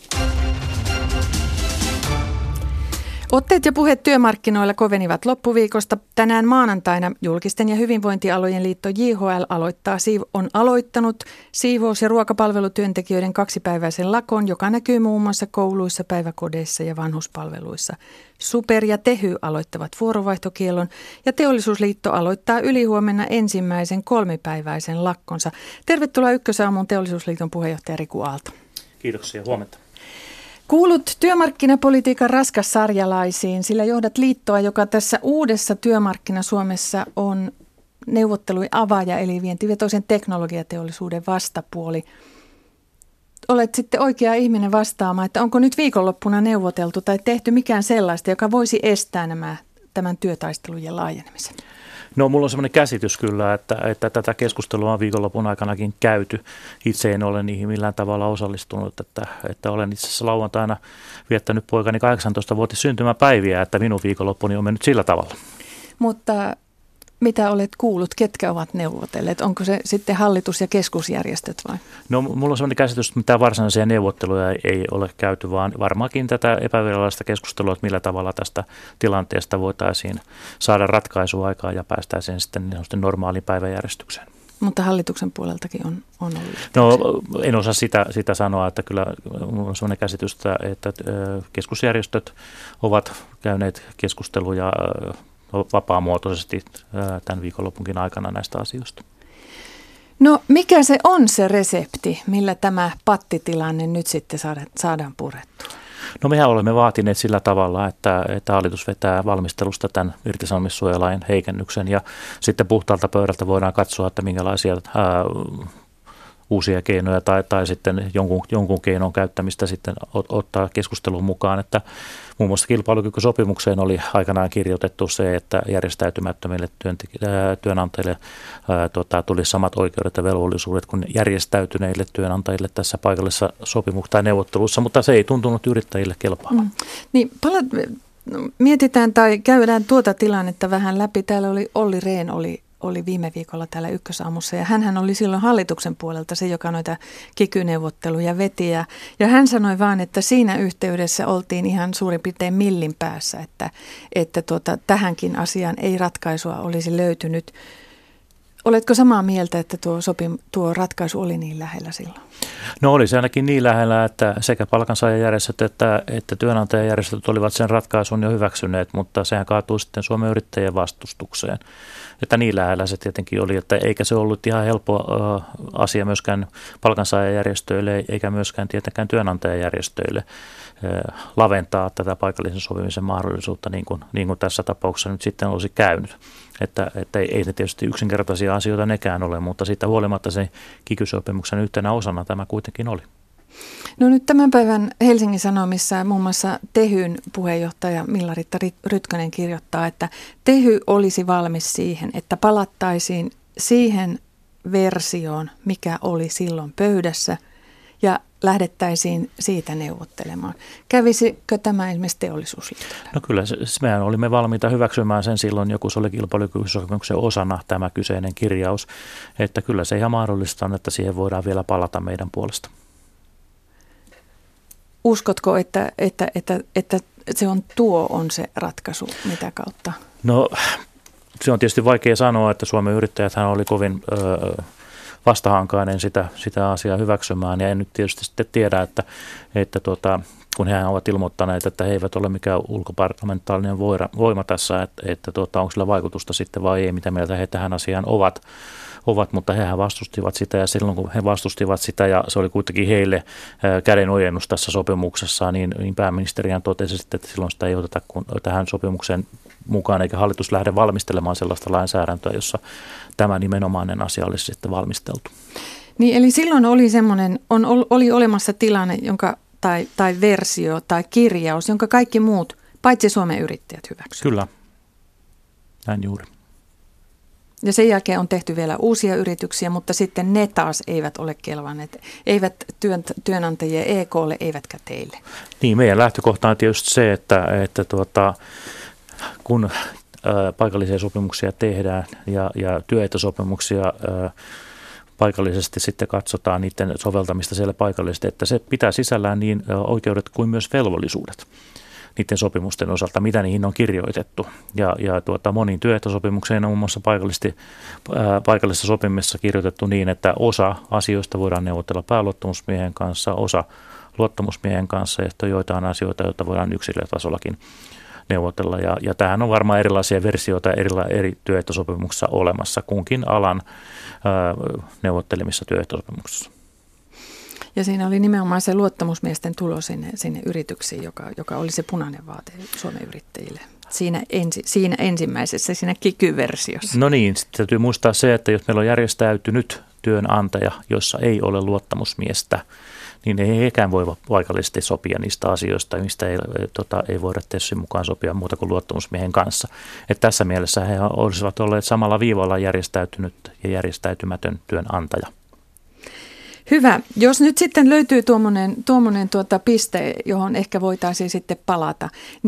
Otteet ja puheet työmarkkinoilla kovenivat loppuviikosta. Tänään maanantaina julkisten ja hyvinvointialojen liitto JHL on aloittanut siivous- ja ruokapalvelutyöntekijöiden 2-päiväisen lakon, joka näkyy muun muassa kouluissa, päiväkodeissa ja vanhuspalveluissa. Super ja Tehy aloittavat vuorovaihtokiellon ja Teollisuusliitto aloittaa ylihuomenna ensimmäisen 3-päiväisen lakkonsa. Tervetuloa Ykkösaamuun Teollisuusliiton puheenjohtaja Riku Aalto. Kiitoksia, huomenta. Kuulut työmarkkinapolitiikan raskassarjalaisiin, sillä johdat liittoa, joka tässä uudessa työmarkkina-Suomessa on neuvottelujen avaaja, eli vientivetoisen teknologiateollisuuden vastapuoli. Olet sitten oikea ihminen vastaamaan, että onko nyt viikonloppuna neuvoteltu tai tehty mikään sellaista, joka voisi estää tämän työtaistelujen laajenemisen? No, mulla on sellainen käsitys kyllä, että tätä keskustelua on viikonlopun aikanakin käyty. Itse en ole niihin millään tavalla osallistunut, että olen itse asiassa lauantaina viettänyt poikani 18-vuotis syntymäpäiviä, että minun viikonloppuni on mennyt sillä tavalla. Mutta mitä olet kuullut, ketkä ovat neuvotelleet? Onko se sitten hallitus ja keskusjärjestöt vai? No, mulla on sellainen käsitys, että mitään varsinaisia neuvotteluja ei ole käyty, vaan varmaankin tätä epävirallista keskustelua, että millä tavalla tästä tilanteesta voitaisiin saada ratkaisua aikaan ja päästäisiin sitten normaaliin päiväjärjestykseen. Mutta hallituksen puoleltakin on ollut. No, en osaa sitä sanoa, että kyllä minulla on sellainen käsitys, että keskusjärjestöt ovat käyneet keskusteluja vapaamuotoisesti tämän viikonlopunkin aikana näistä asioista. No, mikä se on se resepti, millä tämä pattitilanne nyt sitten saadaan purettua? No, mehän olemme vaatineet sillä tavalla, että hallitus vetää valmistelusta tämän irtisanomissuojalain heikennyksen ja sitten puhtaalta pöydältä voidaan katsoa, että minkälaisia uusia keinoja tai sitten jonkun keinon käyttämistä sitten ottaa keskusteluun mukaan, että muun muassa kilpailukykysopimukseen oli aikanaan kirjoitettu se, että järjestäytymättömille työnantajille tuli samat oikeudet ja velvollisuudet kuin järjestäytyneille työnantajille tässä paikallisessa sopimuksessa tai neuvottelussa, mutta se ei tuntunut yrittäjille kelpaavan. Niin, mietitään tai käydään tuota tilannetta vähän läpi. Täällä oli Olli Rehn oli viime viikolla täällä Ykkösaamussa ja hänhän oli silloin hallituksen puolelta se, joka noita kiky-neuvotteluja veti ja hän sanoi vaan, että siinä yhteydessä oltiin ihan suurin piirtein millin päässä, että tähänkin asiaan ei ratkaisua olisi löytynyt. Oletko samaa mieltä, että tuo ratkaisu oli niin lähellä silloin? No oli se ainakin niin lähellä, että sekä palkansaajajärjestöt että työnantajajärjestöt olivat sen ratkaisun jo hyväksyneet, mutta sehän kaatui sitten Suomen yrittäjien vastustukseen. Että niin lähellä se tietenkin oli, että eikä se ollut ihan helppo asia myöskään palkansaajajärjestöille eikä myöskään tietenkään työnantajajärjestöille laventaa tätä paikallisen sopimisen mahdollisuutta niin kuin tässä tapauksessa nyt sitten olisi käynyt. Että ei ne tietysti yksinkertaisia asioita nekään ole, mutta siitä huolimatta se kiky-sopimuksen yhtenä osana tämä kuitenkin oli. No nyt tämän päivän Helsingin Sanomissa muun muassa Tehyn puheenjohtaja Milla-Ritta Rytkönen kirjoittaa, että Tehy olisi valmis siihen, että palattaisiin siihen versioon, mikä oli silloin pöydässä ja lähdettäisiin siitä neuvottelemaan. Kävisikö tämä esimerkiksi Teollisuusliitolla? No kyllä, mehän olimme valmiita hyväksymään sen silloin, kun se oli kilpailukykysopimuksen osana tämä kyseinen kirjaus, että kyllä se ihan mahdollista on, että siihen voidaan vielä palata meidän puolesta. Uskotko, että se on se ratkaisu, mitä kautta? No se on tietysti vaikea sanoa, että Suomen yrittäjäthän oli kovin vastahankainen sitä asiaa hyväksymään ja en nyt tietysti sitten tiedä, että kun he ovat ilmoittaneet, että he eivät ole mikään ulkoparlamentaalinen voima tässä, että onko sillä vaikutusta sitten vai ei, mitä mieltä he tähän asiaan ovat, mutta hehän vastustivat sitä ja silloin kun he vastustivat sitä ja se oli kuitenkin heille kädenojennus tässä sopimuksessa, niin pääministerihän totesi sitten, että silloin sitä ei oteta tähän sopimukseen mukaan eikä hallitus lähde valmistelemaan sellaista lainsäädäntöä, jossa tämä nimenomainen asia olisi sitten valmisteltu. Niin, eli silloin oli oli olemassa tilanne, tai versio tai kirjaus, jonka kaikki muut, paitsi Suomen yrittäjät hyväksyivät. Kyllä, näin juuri. Ja sen jälkeen on tehty vielä uusia yrityksiä, mutta sitten ne taas eivät ole kelvanneet, eivät työnantajia EK:lle eivätkä teille. Niin, meidän lähtökohta on tietysti se, että kun paikallisia sopimuksia tehdään ja työehtosopimuksia paikallisesti sitten katsotaan niiden soveltamista siellä paikallisesti, että se pitää sisällään niin oikeudet kuin myös velvollisuudet niiden sopimusten osalta, mitä niihin on kirjoitettu. Ja moniin työehtosopimukseen on muun muassa paikallisessa sopimisessa kirjoitettu niin, että osa asioista voidaan neuvotella pääluottamusmiehen kanssa, osa luottamusmiehen kanssa, ja joitain asioita, joita voidaan yksilötasollakin neuvotella. Ja tähän on varmaan erilaisia versioita eri työehtosopimuksissa olemassa, kunkin alan neuvottelemissa työehtosopimuksissa. Ja siinä oli nimenomaan se luottamusmiesten tulo sinne yrityksiin, joka oli se punainen vaate Suomen yrittäjille. Siinä ensimmäisessä, siinä kiky-versiossa. No niin, sitten täytyy muistaa se, että jos meillä on järjestäytynyt työnantaja, jossa ei ole luottamusmiestä, niin ei hekään voi paikallisesti sopia niistä asioista, mistä ei voida TESin mukaan sopia muuta kuin luottamusmiehen kanssa. Et tässä mielessä he olisivat olleet samalla viivalla järjestäytynyt ja järjestäytymätön työnantaja. Hyvä. Jos nyt sitten löytyy tuommoinen piste, johon ehkä voitaisiin sitten palata,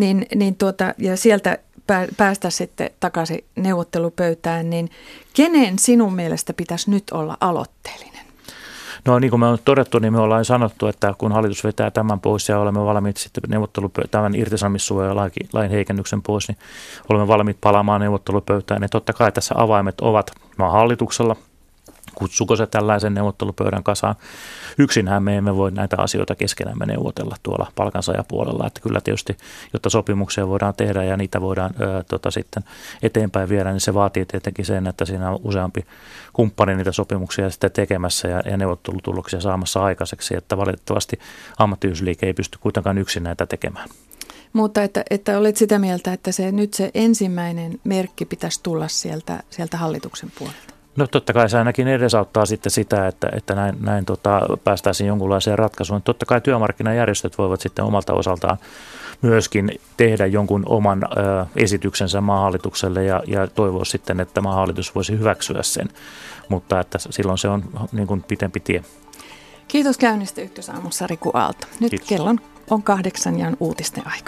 ja sieltä päästä sitten takaisin neuvottelupöytään, niin kenen sinun mielestä pitäisi nyt olla aloitteellinen? No niin kuin me on todettu, niin me ollaan sanottu, että kun hallitus vetää tämän pois ja olemme valmiit sitten tämän irtisanomissuojalain heikennyksen pois, niin olemme valmiit palaamaan neuvottelupöytään. Ja totta kai tässä avaimet ovat maan hallituksella. Kutsuko se tällaisen neuvottelupöydän kasaan? Yksinhän me emme voi näitä asioita keskenämme neuvotella tuolla palkansaajapuolella. Että kyllä tietysti, jotta sopimuksia voidaan tehdä ja niitä voidaan sitten eteenpäin viedä, niin se vaatii tietenkin sen, että siinä on useampi kumppani niitä sopimuksia sitten tekemässä ja neuvottelutuloksia saamassa aikaiseksi. Että valitettavasti ammattiyhdistysliike ei pysty kuitenkaan yksin näitä tekemään. Mutta että olet sitä mieltä, että se ensimmäinen merkki pitäisi tulla sieltä hallituksen puolelta? No totta kai se ainakin edesauttaa sitten sitä, että näin päästäisiin jonkunlaiseen ratkaisuun. Totta kai työmarkkinajärjestöt voivat sitten omalta osaltaan myöskin tehdä jonkun oman esityksensä maanhallitukselle ja toivoa sitten, että maanhallitus voisi hyväksyä sen, mutta että silloin se on niin kuin pitempi tie. Kiitos käynnistä Ykkösaamussa, Riku Aalto. Nyt Kiitos. Kello on 8 ja on uutisten aika.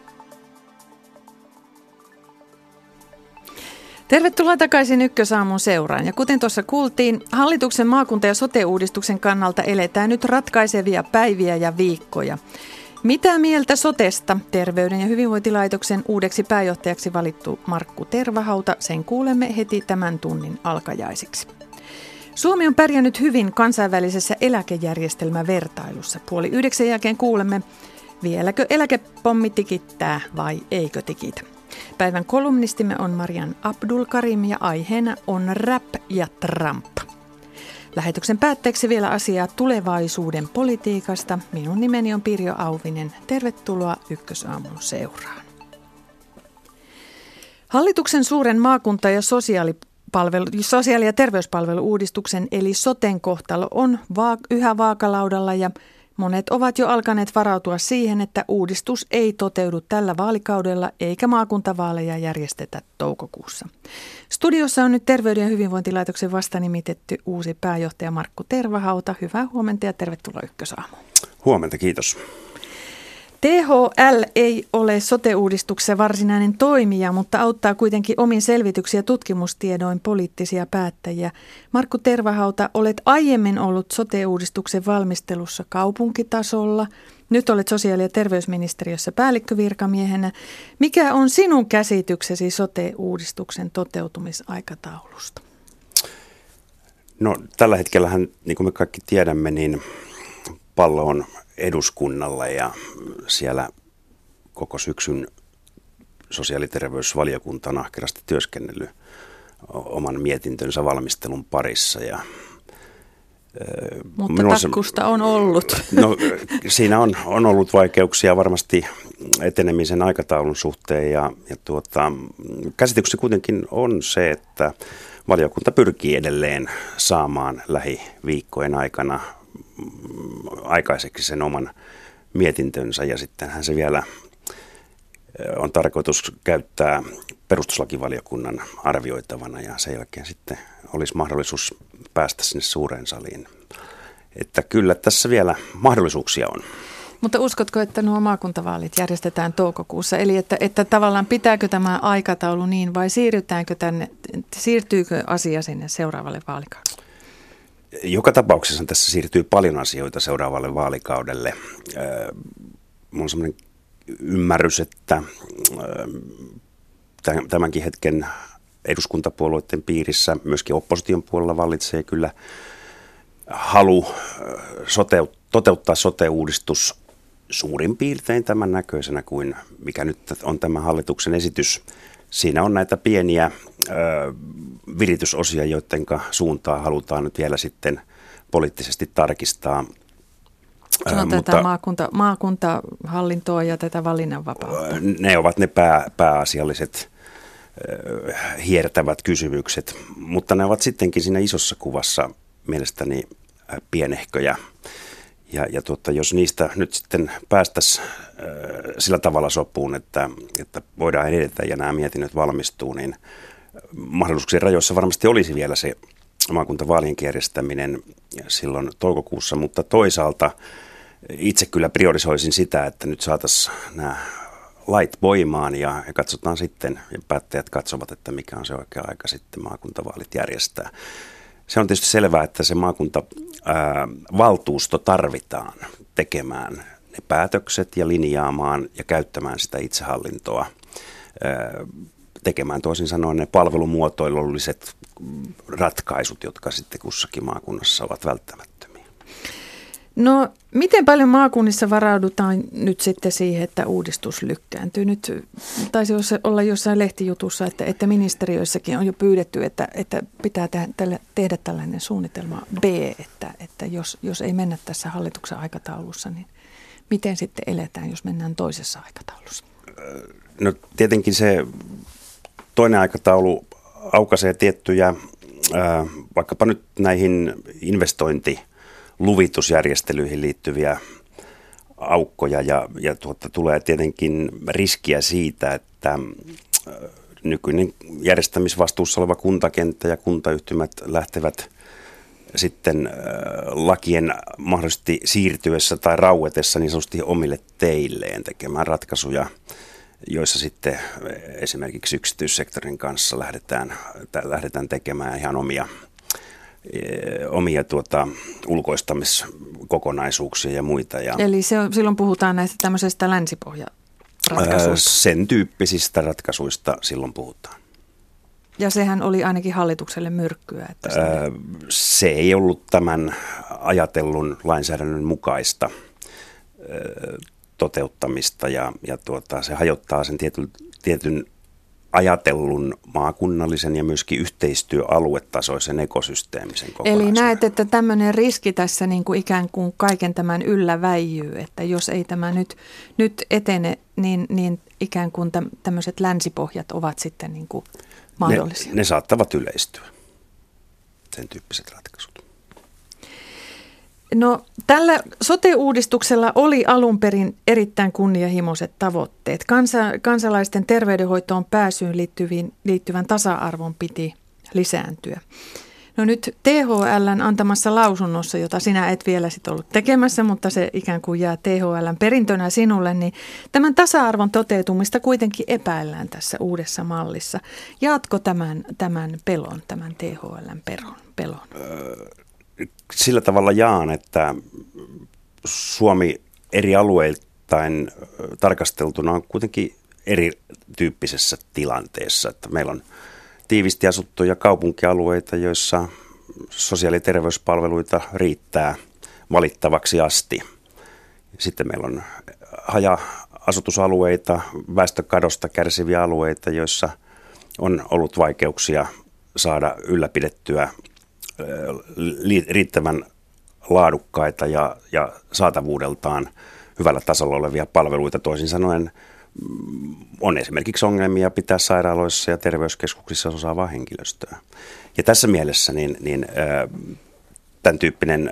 Tervetuloa takaisin Ykkösaamun seuraan. Ja kuten tuossa kuultiin, hallituksen maakunta- ja sote-uudistuksen kannalta eletään nyt ratkaisevia päiviä ja viikkoja. Mitä mieltä sotesta? Terveyden ja hyvinvointilaitoksen uudeksi pääjohtajaksi valittu Markku Tervahauta, sen kuulemme heti tämän tunnin alkajaisiksi. Suomi on pärjännyt hyvin kansainvälisessä eläkejärjestelmävertailussa. 8:30 jälkeen kuulemme, vieläkö eläkepommi tikittää vai eikö tikitä. Päivän kolumnistimme on Marian Abdulkarim ja aiheena on rap ja Trump. Lähetyksen päätteeksi vielä asiaa tulevaisuuden politiikasta. Minun nimeni on Pirjo Auvinen. Tervetuloa Ykkösaamun seuraan. Hallituksen suuren maakunta- ja sosiaali- ja terveyspalvelu-uudistuksen eli soten kohtalo on yhä vaakalaudalla ja monet ovat jo alkaneet varautua siihen, että uudistus ei toteudu tällä vaalikaudella eikä maakuntavaaleja järjestetä toukokuussa. Studiossa on nyt Terveyden ja hyvinvointilaitoksen vastanimitetty uusi pääjohtaja Markku Tervahauta. Hyvää huomenta ja tervetuloa Ykkösaamuun. Huomenta, kiitos. THL ei ole sote-uudistuksessa varsinainen toimija, mutta auttaa kuitenkin omin selvityksiä ja tutkimustiedoin poliittisia päättäjiä. Markku Tervahauta, olet aiemmin ollut sote-uudistuksen valmistelussa kaupunkitasolla. Nyt olet sosiaali- ja terveysministeriössä päällikkövirkamiehenä. Mikä on sinun käsityksesi sote-uudistuksen toteutumisaikataulusta? No tällä hetkellähän, niin kuin me kaikki tiedämme, niin pallo on eduskunnalla ja siellä koko syksyn sosiaali- ja terveysvaliokunta on ahkerasti työskennellyt oman mietintönsä valmistelun parissa. Mutta takkusta on ollut. No, siinä on ollut vaikeuksia varmasti etenemisen aikataulun suhteen ja käsitykseni kuitenkin on se, että valiokunta pyrkii edelleen saamaan lähiviikkojen aikana aikaiseksi sen oman mietintönsä ja sittenhän se vielä on tarkoitus käyttää perustuslakivaliokunnan arvioitavana ja sen jälkeen sitten olisi mahdollisuus päästä sinne suureen saliin. Että kyllä tässä vielä mahdollisuuksia on. Mutta uskotko, että nuo maakuntavaalit järjestetään toukokuussa? Eli että tavallaan pitääkö tämä aikataulu niin vai siirtyykö asia sinne seuraavalle vaalikaudelle? Joka tapauksessa tässä siirtyy paljon asioita seuraavalle vaalikaudelle. Minulla on sellainen ymmärrys, että tämänkin hetken eduskuntapuolueiden piirissä, myöskin opposition puolella vallitsee kyllä halu toteuttaa sote-uudistus suurin piirtein tämän näköisenä kuin mikä nyt on tämä hallituksen esitys. Siinä on näitä pieniä viritysosia, joiden suuntaa halutaan nyt vielä sitten poliittisesti tarkistaa. Tätä maakuntahallintoa ja tätä valinnanvapautta. Ne ovat ne pääasialliset hiertävät kysymykset, mutta ne ovat sittenkin siinä isossa kuvassa mielestäni pienehköjä. Ja jos niistä nyt sitten päästäisiin sillä tavalla sopuun, että voidaan edetä ja nämä mietinnöt valmistuu, niin mahdollisuuksien rajoissa varmasti olisi vielä se maakuntavaalien järjestäminen silloin toukokuussa, mutta toisaalta itse kyllä priorisoisin sitä, että nyt saataisiin nämä lait voimaan ja katsotaan sitten, ja päättäjät katsovat, että mikä on se oikea aika sitten maakuntavaalit järjestää. Se on tietysti selvää, että se maakuntavaltuusto tarvitaan tekemään ne päätökset ja linjaamaan ja käyttämään sitä itsehallintoa, tekemään toisin sanoen ne palvelumuotoilulliset ratkaisut, jotka sitten kussakin maakunnassa ovat välttämättömiä. No, miten paljon maakunnissa varaudutaan nyt sitten siihen, että uudistus lykkääntyy? Nyt taisi olla jossain lehtijutussa, että ministeriöissäkin on jo pyydetty, että pitää tehdä tällainen suunnitelma B, että jos ei mennä tässä hallituksen aikataulussa, niin miten sitten eletään, jos mennään toisessa aikataulussa? No tietenkin se toinen aikataulu aukaisee tiettyjä vaikkapa nyt näihin investointiluvitusjärjestelyihin liittyviä aukkoja ja tulee tietenkin riskiä siitä, että nykyinen järjestämisvastuussa oleva kuntakenttä ja kuntayhtymät lähtevät sitten lakien mahdollisesti siirtyessä tai rauetessa niin sanotusti omille teilleen tekemään ratkaisuja, joissa sitten esimerkiksi yksityissektorin kanssa lähdetään tekemään ihan omia ulkoistamiskokonaisuuksia ja muita. Eli silloin puhutaan näistä tämmöisestä länsipohjaratkaisuista. Sen tyyppisistä ratkaisuista silloin puhutaan. Ja sehän oli ainakin hallitukselle myrkkyä. Että se ei ollut tämän ajatellun lainsäädännön mukaista toteuttamista ja se hajottaa sen tietyn ajatellun maakunnallisen ja myöskin yhteistyöaluetasoisen ekosysteemisen kokonaisuuden. Eli näet, että tämmöinen riski tässä niin kuin ikään kuin kaiken tämän yllä väijyy, että jos ei tämä nyt etene, niin ikään kuin tämmöiset länsipohjat ovat sitten niin kuin mahdollisia. Ne saattavat yleistyä, sen tyyppiset ratkaisut. No tällä sote-uudistuksella oli alun perin erittäin kunnianhimoiset tavoitteet. Kansalaisten terveydenhoitoon pääsyyn liittyvän tasa-arvon piti lisääntyä. No nyt THL:n antamassa lausunnossa, jota sinä et vielä sit ollut tekemässä, mutta se ikään kuin jää THL:n perintönä sinulle, niin tämän tasa-arvon toteutumista kuitenkin epäillään tässä uudessa mallissa. Jaatko tämän pelon, tämän THL:n pelon? Sillä tavalla jaan, että Suomi eri alueittain tarkasteltuna on kuitenkin erityyppisessä tilanteessa. Että meillä on tiivisti asuttuja kaupunkialueita, joissa sosiaali- ja terveyspalveluita riittää valittavaksi asti. Sitten meillä on haja-asutusalueita, väestökadosta kärsiviä alueita, joissa on ollut vaikeuksia saada ylläpidettyä riittävän laadukkaita ja saatavuudeltaan hyvällä tasolla olevia palveluita. Toisin sanoen on esimerkiksi ongelmia pitää sairaaloissa ja terveyskeskuksissa osaavaa henkilöstöä. Ja tässä mielessä tämän tyyppinen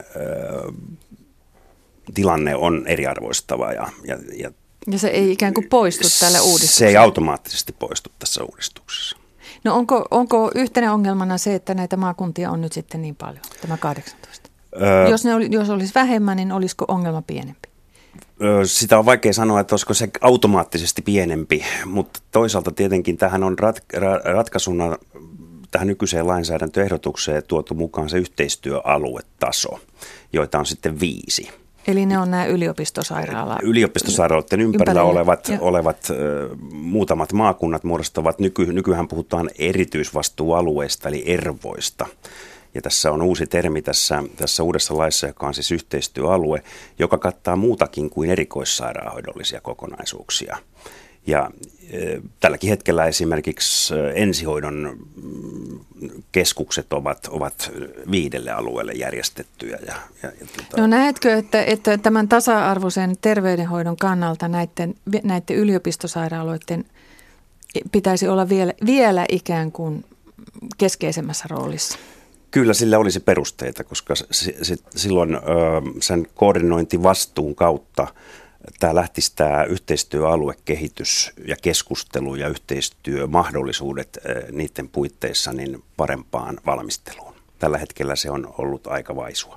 tilanne on eriarvoistava. Ja se ei ikään kuin poistu tällä uudistuksella? Se ei automaattisesti poistu tässä uudistuksessa. No onko yhtenä ongelmana se, että näitä maakuntia on nyt sitten niin paljon, tämä 18? Jos olisi vähemmän, niin olisiko ongelma pienempi? Sitä on vaikea sanoa, että olisiko se automaattisesti pienempi, mutta toisaalta tietenkin tähän on ratkaisuna tähän nykyiseen lainsäädäntöehdotukseen tuotu mukaan se yhteistyöaluetaso, joita on sitten 5. Eli ne on nämä yliopistosairaala. Yliopistosairaaloiden ympärillä olevat muutamat maakunnat muodostavat, nykyään puhutaan erityisvastuualueista eli ERVOista. Ja tässä on uusi termi tässä uudessa laissa, joka on siis yhteistyöalue, joka kattaa muutakin kuin erikoissairaanhoidollisia kokonaisuuksia. Ja tälläkin hetkellä esimerkiksi ensihoidon keskukset ovat 5 alueelle järjestettyä. No näetkö, että tämän tasa-arvoisen terveydenhoidon kannalta näiden yliopistosairaaloiden pitäisi olla vielä ikään kuin keskeisemmässä roolissa? Kyllä sillä olisi perusteita, koska silloin sen koordinointivastuun kautta tämä yhteistyöaluekehitys ja keskustelu ja yhteistyömahdollisuudet niiden puitteissa niin parempaan valmisteluun. Tällä hetkellä se on ollut aika vaisua.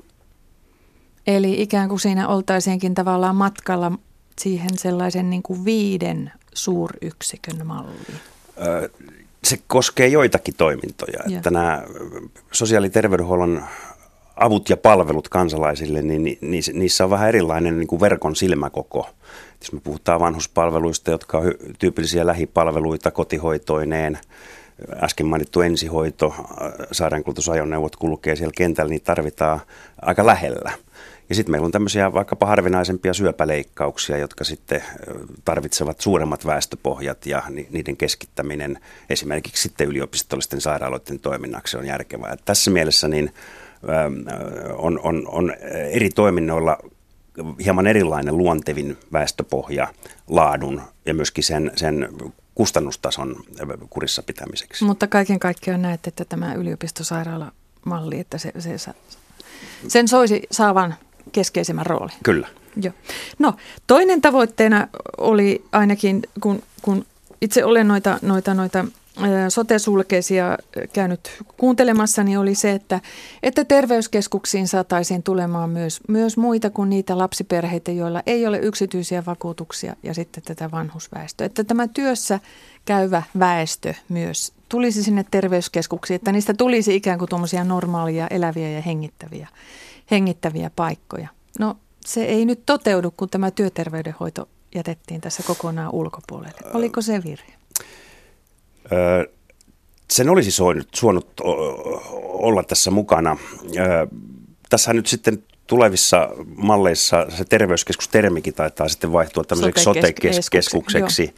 Eli ikään kuin siinä oltaisiinkin tavallaan matkalla siihen sellaisen niin kuin 5 suuryksikön malliin. Se koskee joitakin toimintoja, että nämä sosiaali- ja terveydenhuollon avut ja palvelut kansalaisille, niin niissä on vähän erilainen niin kuin verkon silmäkoko. Jos me puhutaan vanhuspalveluista, jotka on tyypillisiä lähipalveluita kotihoitoineen, äsken mainittu ensihoito, sairaankuljetusajoneuvot kulkee siellä kentällä, niin tarvitaan aika lähellä. Ja sitten meillä on tämmöisiä vaikkapa harvinaisempia syöpäleikkauksia, jotka sitten tarvitsevat suuremmat väestöpohjat ja niiden keskittäminen esimerkiksi sitten yliopistollisten sairaaloiden toiminnaksi on järkevää. Et tässä mielessä niin on eri toiminnoilla hieman erilainen luontevin väestöpohja, laadun ja myöskin sen kustannustason kurissa pitämiseksi. Mutta kaiken kaikkiaan näet, että tämä yliopistosairaalamalli, että sen soisi saavan keskeisemmän roolin. Kyllä. Joo. No, toinen tavoitteena oli ainakin, kun itse olen noita sote-sulkeisia käynyt kuuntelemassa, niin oli se, että terveyskeskuksiin saataisiin tulemaan myös muita kuin niitä lapsiperheitä, joilla ei ole yksityisiä vakuutuksia ja sitten tätä vanhusväestöä. Että tämä työssä käyvä väestö myös tulisi sinne terveyskeskuksiin, että niistä tulisi ikään kuin tuommoisia normaalia, eläviä ja hengittäviä paikkoja. No, se ei nyt toteudu, kun tämä työterveydenhoito jätettiin tässä kokonaan ulkopuolelle. Oliko se virhe? Sen olisi suonut olla tässä mukana. Tässä nyt sitten tulevissa malleissa se terveyskeskustermikin taitaa sitten vaihtua tämmöiseksi sote-keskukseksi.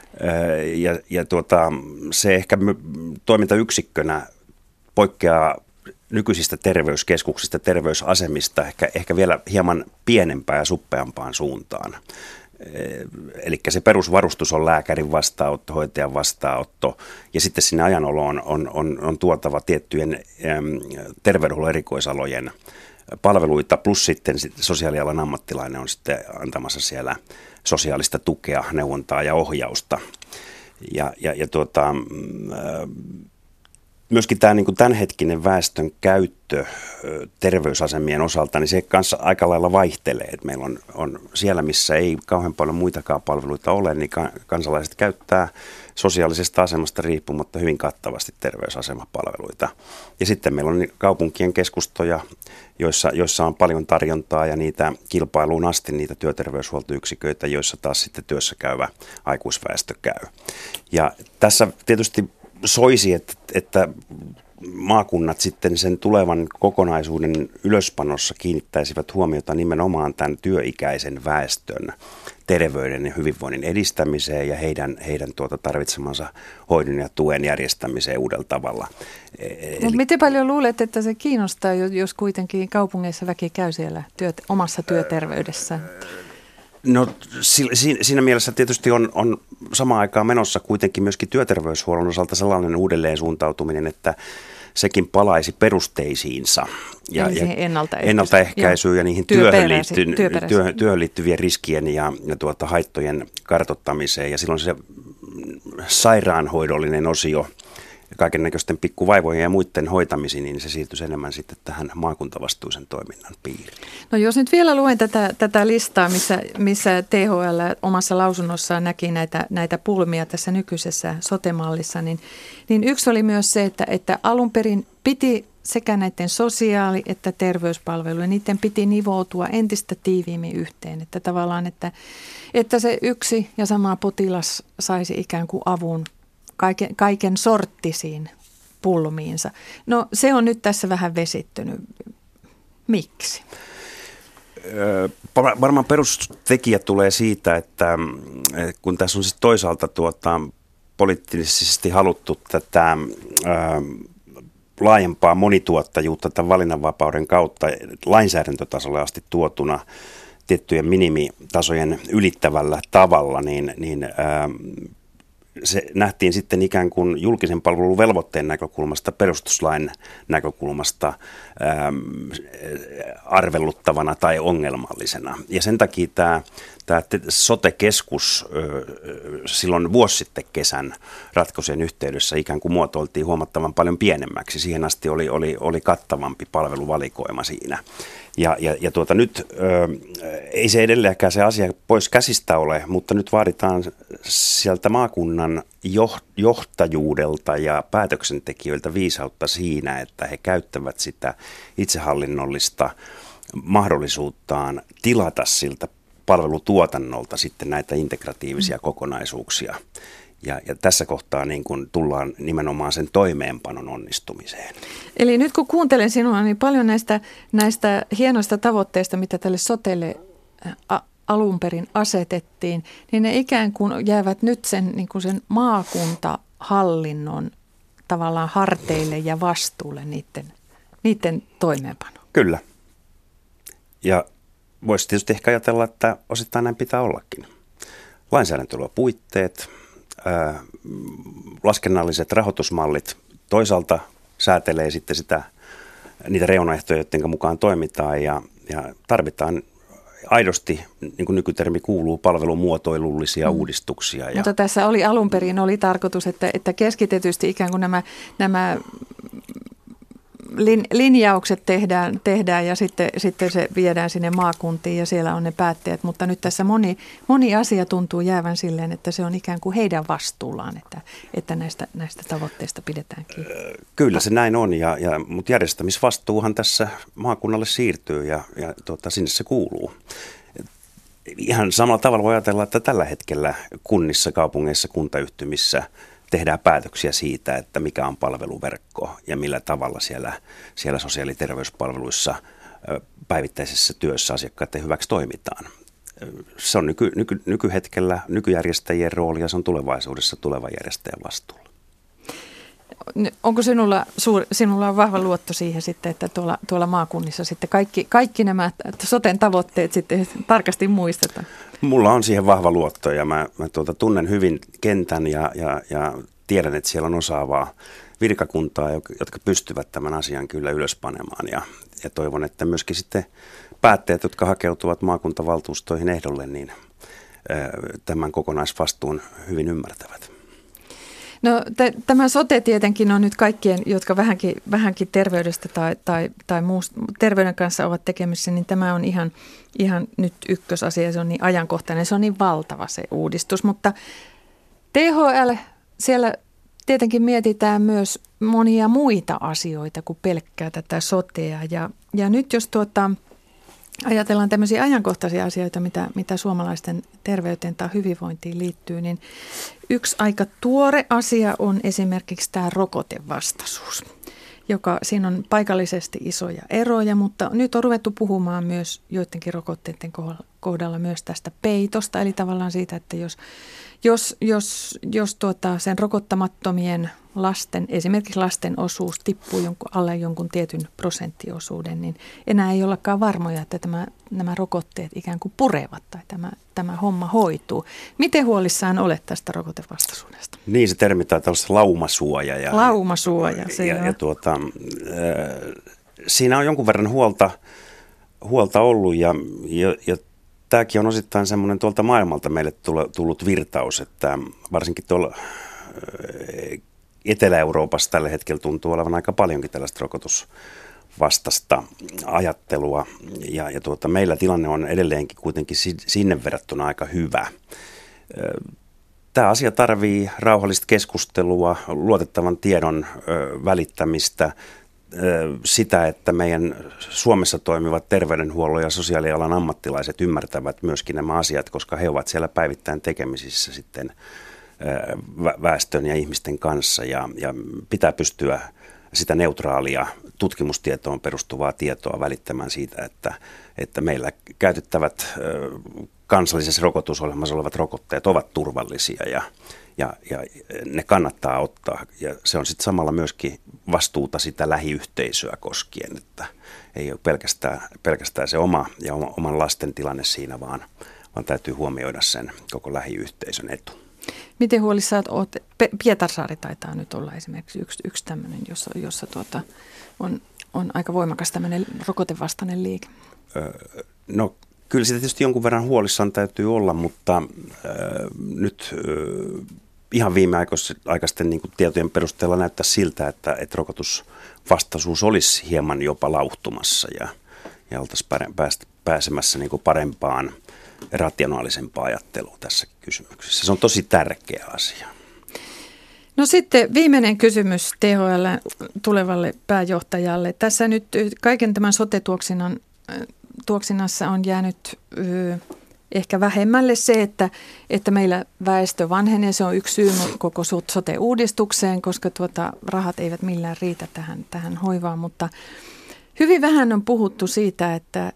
Se ehkä toimintayksikkönä poikkeaa nykyisistä terveyskeskuksista, terveysasemista ehkä vielä hieman pienempään ja suppeampaan suuntaan. Eli se perusvarustus on lääkärin vastaanotto, hoitajan vastaanotto ja sitten sinne ajanoloon on tuotava tiettyjen terveydenhuollon erikoisalojen palveluita, plus sitten sosiaalialan ammattilainen on sitten antamassa siellä sosiaalista tukea, neuvontaa ja ohjausta. Myöskin tämä niin kuin tämänhetkinen väestön käyttö terveysasemien osalta, niin se kanssa aika lailla vaihtelee. Et meillä on siellä, missä ei kauhean paljon muitakaan palveluita ole, niin kansalaiset käyttää sosiaalisesta asemasta riippumatta hyvin kattavasti terveysasemapalveluita. Ja sitten meillä on kaupunkien keskustoja, joissa on paljon tarjontaa ja niitä kilpailuun asti niitä työterveyshuoltoyksiköitä, joissa taas sitten työssä käyvä aikuisväestö käy. Ja tässä tietysti soisi, että maakunnat sitten sen tulevan kokonaisuuden ylöspanossa kiinnittäisivät huomiota nimenomaan tämän työikäisen väestön terveyden ja hyvinvoinnin edistämiseen ja heidän tarvitsemansa hoidon ja tuen järjestämiseen uudella tavalla. Mutta miten paljon luulet, että se kiinnostaa, jos kuitenkin kaupungeissa väki käy siellä omassa työterveydessään? No siinä mielessä tietysti on samaan aikaan menossa kuitenkin myöskin työterveyshuollon osalta sellainen uudelleen suuntautuminen, että sekin palaisi perusteisiinsa ja ennaltaehkäisyyn ja niihin työhön liittyvien riskien ja haittojen kartoittamiseen. Ja silloin se sairaanhoidollinen osio kaikennäköisten pikkuvaivojen ja muiden hoitamisiin, niin se siirtyisi enemmän sitten tähän maakuntavastuisen toiminnan piiriin. No jos nyt vielä luen tätä listaa, missä THL omassa lausunnossaan näki näitä pulmia tässä nykyisessä sote-mallissa, niin yksi oli myös se, että alun perin piti sekä näiden sosiaali- että terveyspalveluja, niiden piti nivoutua entistä tiiviimmin yhteen, että tavallaan, että se yksi ja sama potilas saisi ikään kuin avun kaiken sorttisiin pulmiinsa. No se on nyt tässä vähän vesittynyt. Miksi? Varmaan perustekijä tulee siitä, että kun tässä on siis toisaalta poliittisesti haluttu tätä laajempaa monituottajuutta tämän valinnanvapauden kautta lainsäädäntötasolle asti tuotuna tiettyjen minimitasojen ylittävällä tavalla, niin se nähtiin sitten ikään kuin julkisen palvelun velvoitteen näkökulmasta, perustuslain näkökulmasta arveluttavana tai ongelmallisena. Ja sen takia tämä sote-keskus silloin vuosi sitten kesän ratkaisujen yhteydessä ikään kuin muotoiltiin huomattavan paljon pienemmäksi. Siihen asti oli kattavampi palveluvalikoima siinä. Ja nyt ei se edelleenkään se asia pois käsistä ole, mutta nyt vaaditaan sieltä maakunnan johtajuudelta ja päätöksentekijöiltä viisautta siinä, että he käyttävät sitä itsehallinnollista mahdollisuuttaan tilata siltä palvelutuotannolta sitten näitä integratiivisia kokonaisuuksia. Ja tässä kohtaa niin kun tullaan nimenomaan sen toimeenpanon onnistumiseen. Eli nyt kun kuuntelen sinua, niin paljon näistä hienoista tavoitteista, mitä tälle sotelle alun perin asetettiin, niin ne ikään kuin jäävät nyt sen maakuntahallinnon tavallaan harteille ja vastuulle niiden toimeenpano. Kyllä. Ja voisi tietysti ehkä ajatella, että osittain näin pitää ollakin. Lainsäädäntö luo puitteet, laskennalliset rahoitusmallit toisaalta säätelee sitten niitä reunaehtoja, joiden mukaan toimitaan ja tarvitaan aidosti, niin kuin nykytermi kuuluu, palvelumuotoilullisia uudistuksia. Mutta tässä alun perin oli tarkoitus, että keskitetysti ikään kuin nämä linjaukset tehdään ja sitten se viedään sinne maakuntiin ja siellä on ne päättäjät, mutta nyt tässä moni asia tuntuu jäävän silleen, että se on ikään kuin heidän vastuullaan, että näistä tavoitteista pidetään kiinni. Kyllä se näin on, mutta järjestämisvastuuhan tässä maakunnalle siirtyy ja sinne se kuuluu. Ihan samalla tavalla voi ajatella, että tällä hetkellä kunnissa, kaupungeissa, kuntayhtymissä tehdään päätöksiä siitä, että mikä on palveluverkko ja millä tavalla siellä sosiaali- ja terveyspalveluissa päivittäisessä työssä asiakkaiden hyväksi toimitaan. Se on nykyhetkellä nykyjärjestäjien rooli ja se on tulevaisuudessa tulevan järjestäjän vastuulla. Onko sinulla on vahva luotto siihen sitten, että tuolla maakunnissa sitten kaikki nämä soten tavoitteet sitten tarkasti muistetaan? Mulla on siihen vahva luotto ja mä tunnen hyvin kentän ja tiedän, että siellä on osaavaa virkakuntaa, jotka pystyvät tämän asian kyllä ylöspanemaan ja toivon, että myöskin sitten päättäjät, jotka hakeutuvat maakuntavaltuustoihin ehdolle, niin tämän kokonaisvastuun hyvin ymmärtävät. No tämä sote tietenkin on nyt kaikkien, jotka vähänkin terveydestä tai terveyden kanssa ovat tekemisissä, niin tämä on ihan nyt ykkösasia, se on niin ajankohtainen, se on niin valtava se uudistus, mutta THL, siellä tietenkin mietitään myös monia muita asioita kuin pelkkää tätä sotea ja nyt jos ajatellaan tämmöisiä ajankohtaisia asioita, mitä suomalaisten terveyteen tai hyvinvointiin liittyy, niin yksi aika tuore asia on esimerkiksi tämä rokotevastaisuus, joka siinä on paikallisesti isoja eroja, mutta nyt on ruvettu puhumaan myös joidenkin rokotteiden kohdalla myös tästä peitosta, eli tavallaan siitä, että jos sen rokottamattomien lasten, esimerkiksi lasten osuus tippuu alle jonkun tietyn prosenttiosuuden, niin enää ei ollakaan varmoja, että nämä rokotteet ikään kuin purevat tai tämä homma hoituu. Miten huolissaan olet tästä rokotevastaisuudesta? Niin, se termi taitaa olla laumasuoja. Laumasuoja, se siinä on jonkun verran huolta ollut ja tämäkin on osittain semmoinen tuolta maailmalta meille tullut virtaus, että varsinkin tuolla Etelä-Euroopassa tällä hetkellä tuntuu olevan aika paljonkin tällaista rokotusvastasta ajattelua ja meillä tilanne on edelleenkin kuitenkin sinne verrattuna aika hyvä. Tämä asia tarvii rauhallista keskustelua, luotettavan tiedon välittämistä, sitä, että meidän Suomessa toimivat terveydenhuollon ja sosiaalialan ammattilaiset ymmärtävät myöskin nämä asiat, koska he ovat siellä päivittäin tekemisissä sitten väestön ja ihmisten kanssa ja pitää pystyä sitä neutraalia tutkimustietoon perustuvaa tietoa välittämään siitä, että meillä käytettävät kansallisessa rokotusohjelmassa olevat rokotteet ovat turvallisia ja ne kannattaa ottaa. Ja se on sitten samalla myöskin vastuuta sitä lähiyhteisöä koskien, että ei ole pelkästään se oma ja oman lasten tilanne siinä, vaan täytyy huomioida sen koko lähiyhteisön etu. Miten huolissaan olet? Pietarsaari taitaa nyt olla esimerkiksi yksi tämmöinen, jossa on aika voimakas tämmöinen rokotevastainen liike. No kyllä sitä tietysti jonkun verran huolissaan täytyy olla, mutta nyt ihan viimeaikaisten niin kuin tietojen perusteella näyttää siltä, että rokotusvastaisuus olisi hieman jopa lauhtumassa ja oltaisiin pääsemässä niin kuin parempaan rationaalisempaa ajattelua tässä kysymyksessä. Se on tosi tärkeä asia. No sitten viimeinen kysymys THL tulevalle pääjohtajalle. Tässä nyt kaiken tämän sote-tuoksinnassa on jäänyt ehkä vähemmälle se, että meillä väestö vanhenee. Se on yksi syy koko sote-uudistukseen, koska rahat eivät millään riitä tähän hoivaan, mutta hyvin vähän on puhuttu siitä, että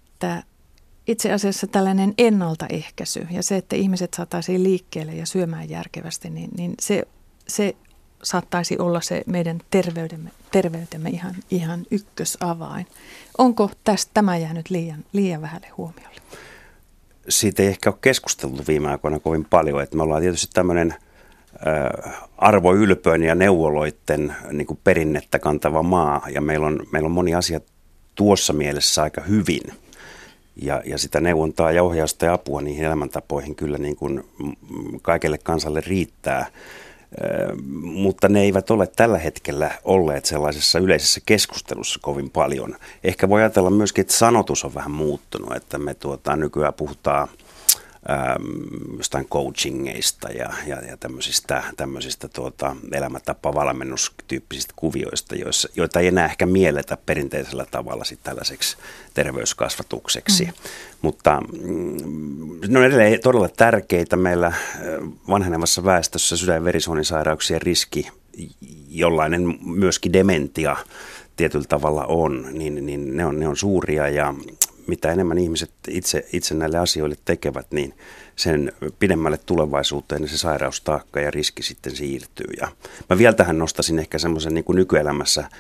itse asiassa tällainen ennaltaehkäisy ja se, että ihmiset saataisiin liikkeelle ja syömään järkevästi, niin se saattaisi olla se meidän terveytemme ihan ykkösavain. Onko tämä jäänyt liian vähälle huomiolle? Siitä ei ehkä ole keskusteltu viime aikoina kovin paljon, että me ollaan tietysti tämmöinen arvoylpöön ja neuvoloitten niin kuin perinnettä kantava maa, ja meillä on moni asia tuossa mielessä aika hyvin. Ja sitä neuvontaa ja ohjausta ja apua niihin elämäntapoihin kyllä niin kuin kaikelle kansalle riittää, mutta ne eivät ole tällä hetkellä olleet sellaisessa yleisessä keskustelussa kovin paljon. Ehkä voi ajatella myöskin, että sanotus on vähän muuttunut, että me nykyään puhutaan jostain coachingeista ja tämmöisistä elämäntapa-valmennustyyppisistä kuvioista, joita ei enää ehkä mielletä perinteisellä tavalla sit tällaiseksi terveyskasvatukseksi. Mutta ne on edelleen todella tärkeitä. Meillä vanhenevassa väestössä sydän- ja verisuonisairauksien riski, jollainen myöskin dementia tietyllä tavalla on, niin ne on suuria, ja mitä enemmän ihmiset itse näille asioille tekevät, niin sen pidemmälle tulevaisuuteen niin se sairaustaakka ja riski sitten siirtyy. Ja mä vielä tähän nostaisin ehkä semmoisen niin kuin nykyelämässä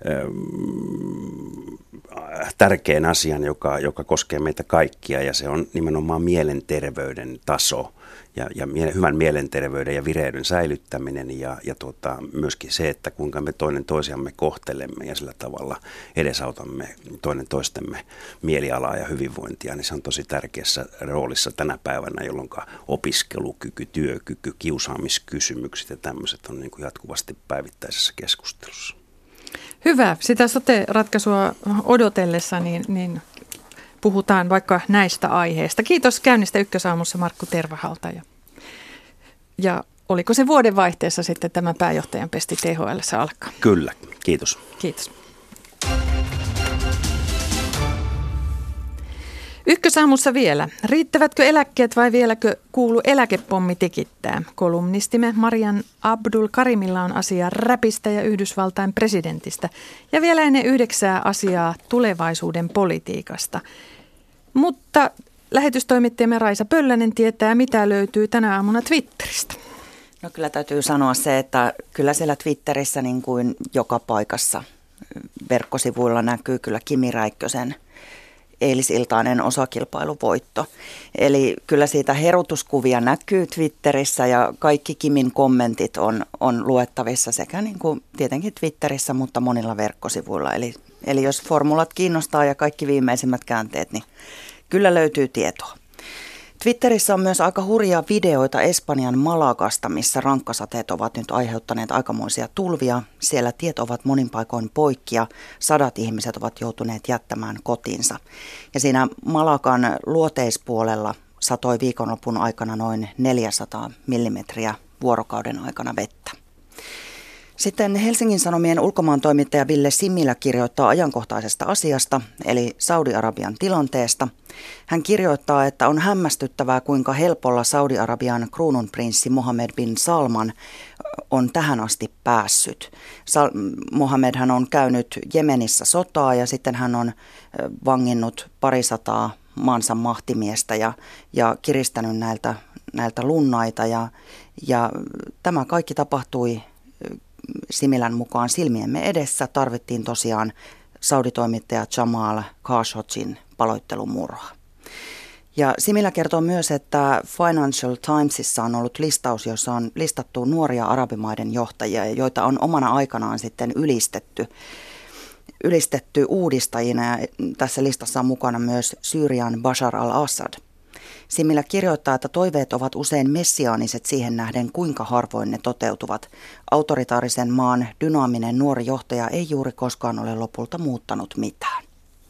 tärkeän asian, joka koskee meitä kaikkia, ja se on nimenomaan mielenterveyden taso ja hyvän mielenterveyden ja vireyden säilyttäminen ja myöskin se, että kuinka me toinen toisiamme kohtelemme ja sillä tavalla edesautamme toinen toistemme mielialaa ja hyvinvointia, niin se on tosi tärkeässä roolissa tänä päivänä, jolloin opiskelukyky, työkyky, kiusaamiskysymykset ja tämmöiset on niin kuin jatkuvasti päivittäisessä keskustelussa. Hyvä. Sitä sote-ratkaisua odotellessa niin puhutaan vaikka näistä aiheista. Kiitos käynnistä Ykkösaamussa Markku Tervahalta. Ja oliko se vuodenvaihteessa sitten tämä pääjohtajan pesti THL:ssä alkaa? Kyllä, kiitos. Kiitos. Ykkösaamussa vielä. Riittävätkö eläkkeet vai vieläkö kuulu eläkepommi tikittää? Kolumnistimme Marian Abdul Karimilla on asiaa räpistä ja Yhdysvaltain presidentistä. Ja vielä ennen 9 asiaa tulevaisuuden politiikasta. Mutta lähetystoimittajamme Raisa Pöllänen tietää, mitä löytyy tänä aamuna Twitteristä. No kyllä täytyy sanoa se, että kyllä siellä Twitterissä niin kuin joka paikassa verkkosivuilla näkyy kyllä Kimi Räikkösen eilisiltainen osakilpailuvoitto. Eli kyllä siitä herutuskuvia näkyy Twitterissä ja kaikki Kimin kommentit on luettavissa sekä niin kuin tietenkin Twitterissä, mutta monilla verkkosivuilla. Eli jos formulat kiinnostaa ja kaikki viimeisimmät käänteet, niin kyllä löytyy tietoa. Twitterissä on myös aika hurjia videoita Espanjan Malagasta, missä rankkasateet ovat nyt aiheuttaneet aikamoisia tulvia. Siellä tiet ovat monin paikoin poikki ja 100 ihmiset ovat joutuneet jättämään kotinsa. Ja siinä Malagan luoteispuolella satoi viikonlopun aikana noin 400 millimetriä vuorokauden aikana vettä. Sitten Helsingin Sanomien ulkomaantoimittaja Ville Similä kirjoittaa ajankohtaisesta asiasta, eli Saudi-Arabian tilanteesta. Hän kirjoittaa, että on hämmästyttävää, kuinka helpolla Saudi-Arabian kruununprinssi Mohammed bin Salman on tähän asti päässyt. Mohammed hän on käynyt Jemenissä sotaa ja sitten hän on vanginnut 200 maansa mahtimiestä ja kiristänyt näiltä lunnaita. Ja tämä kaikki tapahtui Similän mukaan silmiemme edessä. Tarvittiin tosiaan sauditoimittaja Jamal Khashoggin paloittelumurha. Ja Similä kertoo myös, että Financial Timesissa on ollut listaus, jossa on listattu nuoria arabimaiden johtajia, joita on omana aikanaan sitten ylistetty uudistajina. Ja tässä listassa on mukana myös Syyrian Bashar al-Assad. Similä kirjoittaa, että toiveet ovat usein messiaaniset siihen nähden, kuinka harvoin ne toteutuvat. Autoritaarisen maan dynaaminen nuori johtaja ei juuri koskaan ole lopulta muuttanut mitään.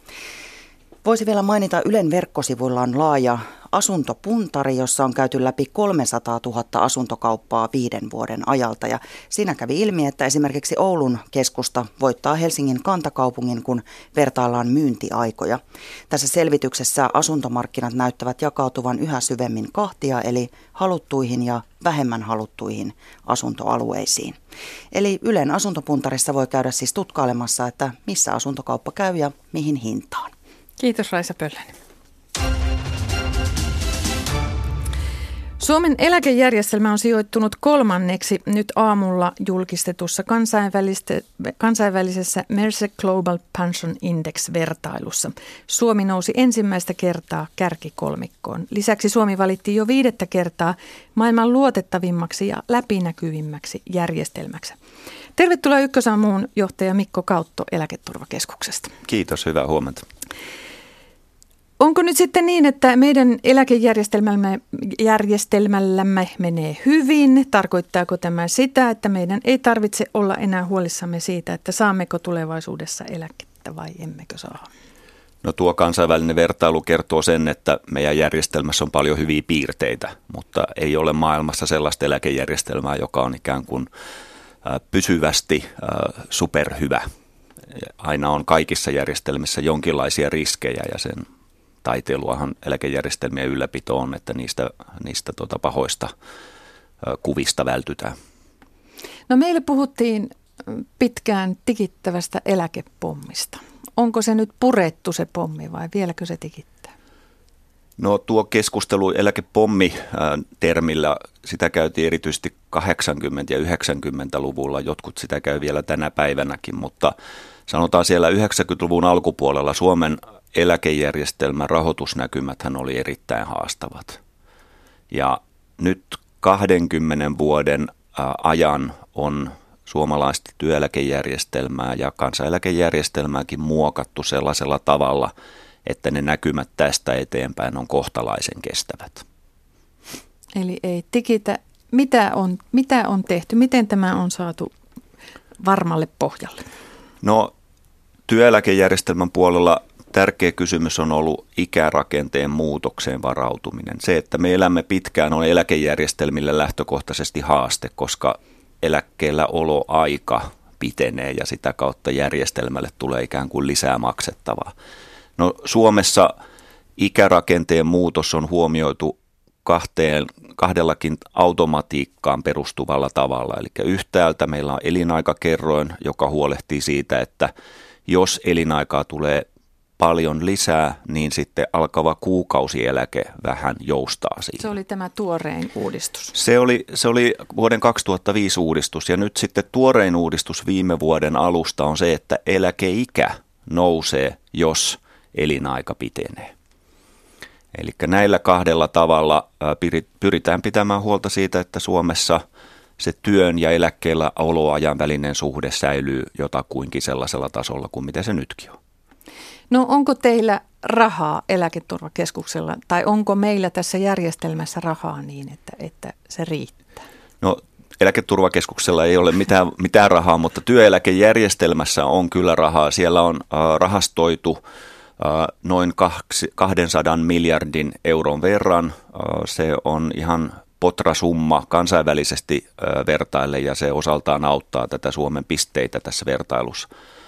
Voisi vielä mainita Ylen verkkosivuilla on laaja asuntopuntari, jossa on käyty läpi 300 000 asuntokauppaa 5 vuoden ajalta. Ja siinä kävi ilmi, että esimerkiksi Oulun keskusta voittaa Helsingin kantakaupungin, kun vertaillaan myyntiaikoja. Tässä selvityksessä asuntomarkkinat näyttävät jakautuvan yhä syvemmin kahtia, eli haluttuihin ja vähemmän haluttuihin asuntoalueisiin. Eli Ylen asuntopuntarissa voi käydä siis tutkailemassa, että missä asuntokauppa käy ja mihin hintaan. Kiitos Raisa Pöllänen. Suomen eläkejärjestelmä on sijoittunut kolmanneksi nyt aamulla julkistetussa kansainvälisessä Mercer Global Pension Index-vertailussa. Suomi nousi ensimmäistä kertaa kärkikolmikkoon. Lisäksi Suomi valittiin jo 5. kertaa maailman luotettavimmaksi ja läpinäkyvimmäksi järjestelmäksi. Tervetuloa Ykkösaamuun johtaja Mikko Kautto Eläketurvakeskuksesta. Kiitos, hyvää huomenta. Onko nyt sitten niin, että meidän eläkejärjestelmällämme menee hyvin? Tarkoittaako tämä sitä, että meidän ei tarvitse olla enää huolissamme siitä, että saammeko tulevaisuudessa eläkettä vai emmekö saa? No tuo kansainvälinen vertailu kertoo sen, että meidän järjestelmässä on paljon hyviä piirteitä, mutta ei ole maailmassa sellaista eläkejärjestelmää, joka on ikään kuin pysyvästi superhyvä. Aina on kaikissa järjestelmissä jonkinlaisia riskejä ja sen taiteiluahan eläkejärjestelmien ylläpito on, että niistä pahoista kuvista vältytään. No meille puhuttiin pitkään tikittävästä eläkepommista. Onko se nyt purettu se pommi vai vieläkö se tikittää? No tuo keskustelu eläkepommi-termillä, sitä käytiin erityisesti 80- ja 90-luvulla. Jotkut sitä käy vielä tänä päivänäkin, mutta sanotaan siellä 90-luvun alkupuolella Suomen eläkejärjestelmän rahoitusnäkymäthän oli erittäin haastavat. Ja nyt 20 vuoden ajan on suomalaista työeläkejärjestelmää ja kansaneläkejärjestelmääkin muokattu sellaisella tavalla, että ne näkymät tästä eteenpäin on kohtalaisen kestävät. Eli ei tikitä. Mitä on tehty? Miten tämä on saatu varmalle pohjalle? No työeläkejärjestelmän puolella tärkeä kysymys on ollut ikärakenteen muutokseen varautuminen. Se, että me elämme pitkään, on eläkejärjestelmille lähtökohtaisesti haaste, koska eläkkeellä oloaika pitenee ja sitä kautta järjestelmälle tulee ikään kuin lisää maksettavaa. No Suomessa ikärakenteen muutos on huomioitu kahdellakin automatiikkaan perustuvalla tavalla. Eli yhtäältä meillä on elinaikakerroin, joka huolehtii siitä, että jos elinaikaa tulee paljon lisää, niin sitten alkava kuukausieläke vähän joustaa siitä. Se oli tämä tuorein uudistus. Se oli vuoden 2005 uudistus ja nyt sitten tuorein uudistus viime vuoden alusta on se, että eläkeikä nousee, jos elinaika pitenee. Eli näillä kahdella tavalla pyritään pitämään huolta siitä, että Suomessa se työn ja eläkkeellä oloajan välinen suhde säilyy jotakuinkin sellaisella tasolla kuin mitä se nytkin on. No onko teillä rahaa Eläketurvakeskuksella tai onko meillä tässä järjestelmässä rahaa niin, että se riittää? No Eläketurvakeskuksella ei ole mitään rahaa, mutta työeläkejärjestelmässä on kyllä rahaa. Siellä on rahastoitu noin 200 miljardin euron verran. Se on ihan potrasumma kansainvälisesti vertaille ja se osaltaan auttaa tätä Suomen pisteitä tässä vertailussa.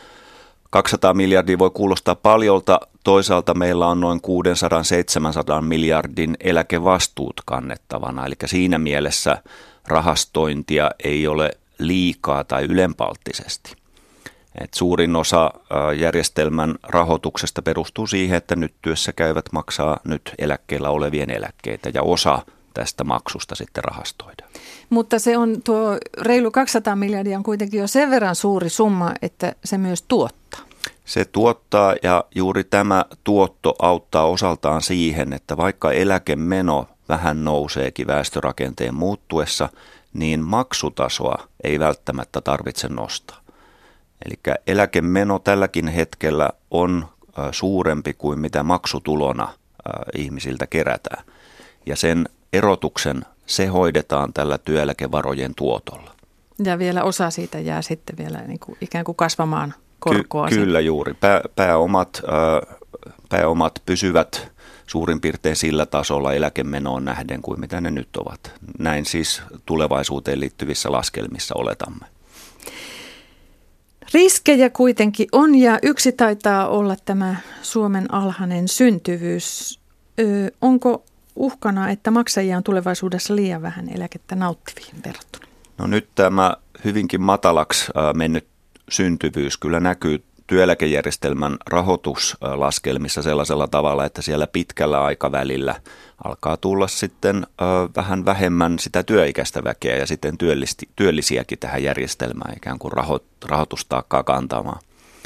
200 miljardia voi kuulostaa paljolta, toisaalta meillä on noin 600-700 miljardin eläkevastuut kannettavana, eli siinä mielessä rahastointia ei ole liikaa tai ylenpalttisesti. Et suurin osa järjestelmän rahoituksesta perustuu siihen, että nyt työssä käyvät maksaa nyt eläkkeellä olevien eläkkeitä ja osa tästä maksusta sitten rahastoidaan. Mutta se on tuo reilu 200 miljardia on kuitenkin jo sen verran suuri summa, että se myös tuottaa. Se tuottaa ja juuri tämä tuotto auttaa osaltaan siihen, että vaikka eläkemeno vähän nouseekin väestörakenteen muuttuessa, niin maksutasoa ei välttämättä tarvitse nostaa. Eli eläkemeno tälläkin hetkellä on suurempi kuin mitä maksutulona ihmisiltä kerätään. Ja sen erotuksen se hoidetaan tällä työeläkevarojen tuotolla. Ja vielä osa siitä jää sitten vielä niin kuin ikään kuin kasvamaan korkoa. Kyllä juuri. Pääomat pysyvät suurin piirtein sillä tasolla eläkemenoon nähden kuin mitä ne nyt ovat. Näin siis tulevaisuuteen liittyvissä laskelmissa oletamme. Riskejä kuitenkin on ja yksi taitaa olla tämä Suomen alhainen syntyvyys. Onko uhkana, että maksajia on tulevaisuudessa liian vähän eläkettä nauttiviin verrattuna? No nyt tämä hyvinkin matalaksi mennyt syntyvyys kyllä näkyy työeläkejärjestelmän rahoituslaskelmissa sellaisella tavalla, että siellä pitkällä aikavälillä alkaa tulla sitten vähän vähemmän sitä työikäistä väkeä ja sitten työllisiäkin tähän järjestelmään ikään kuin rahoitustaakkaa kantamaan.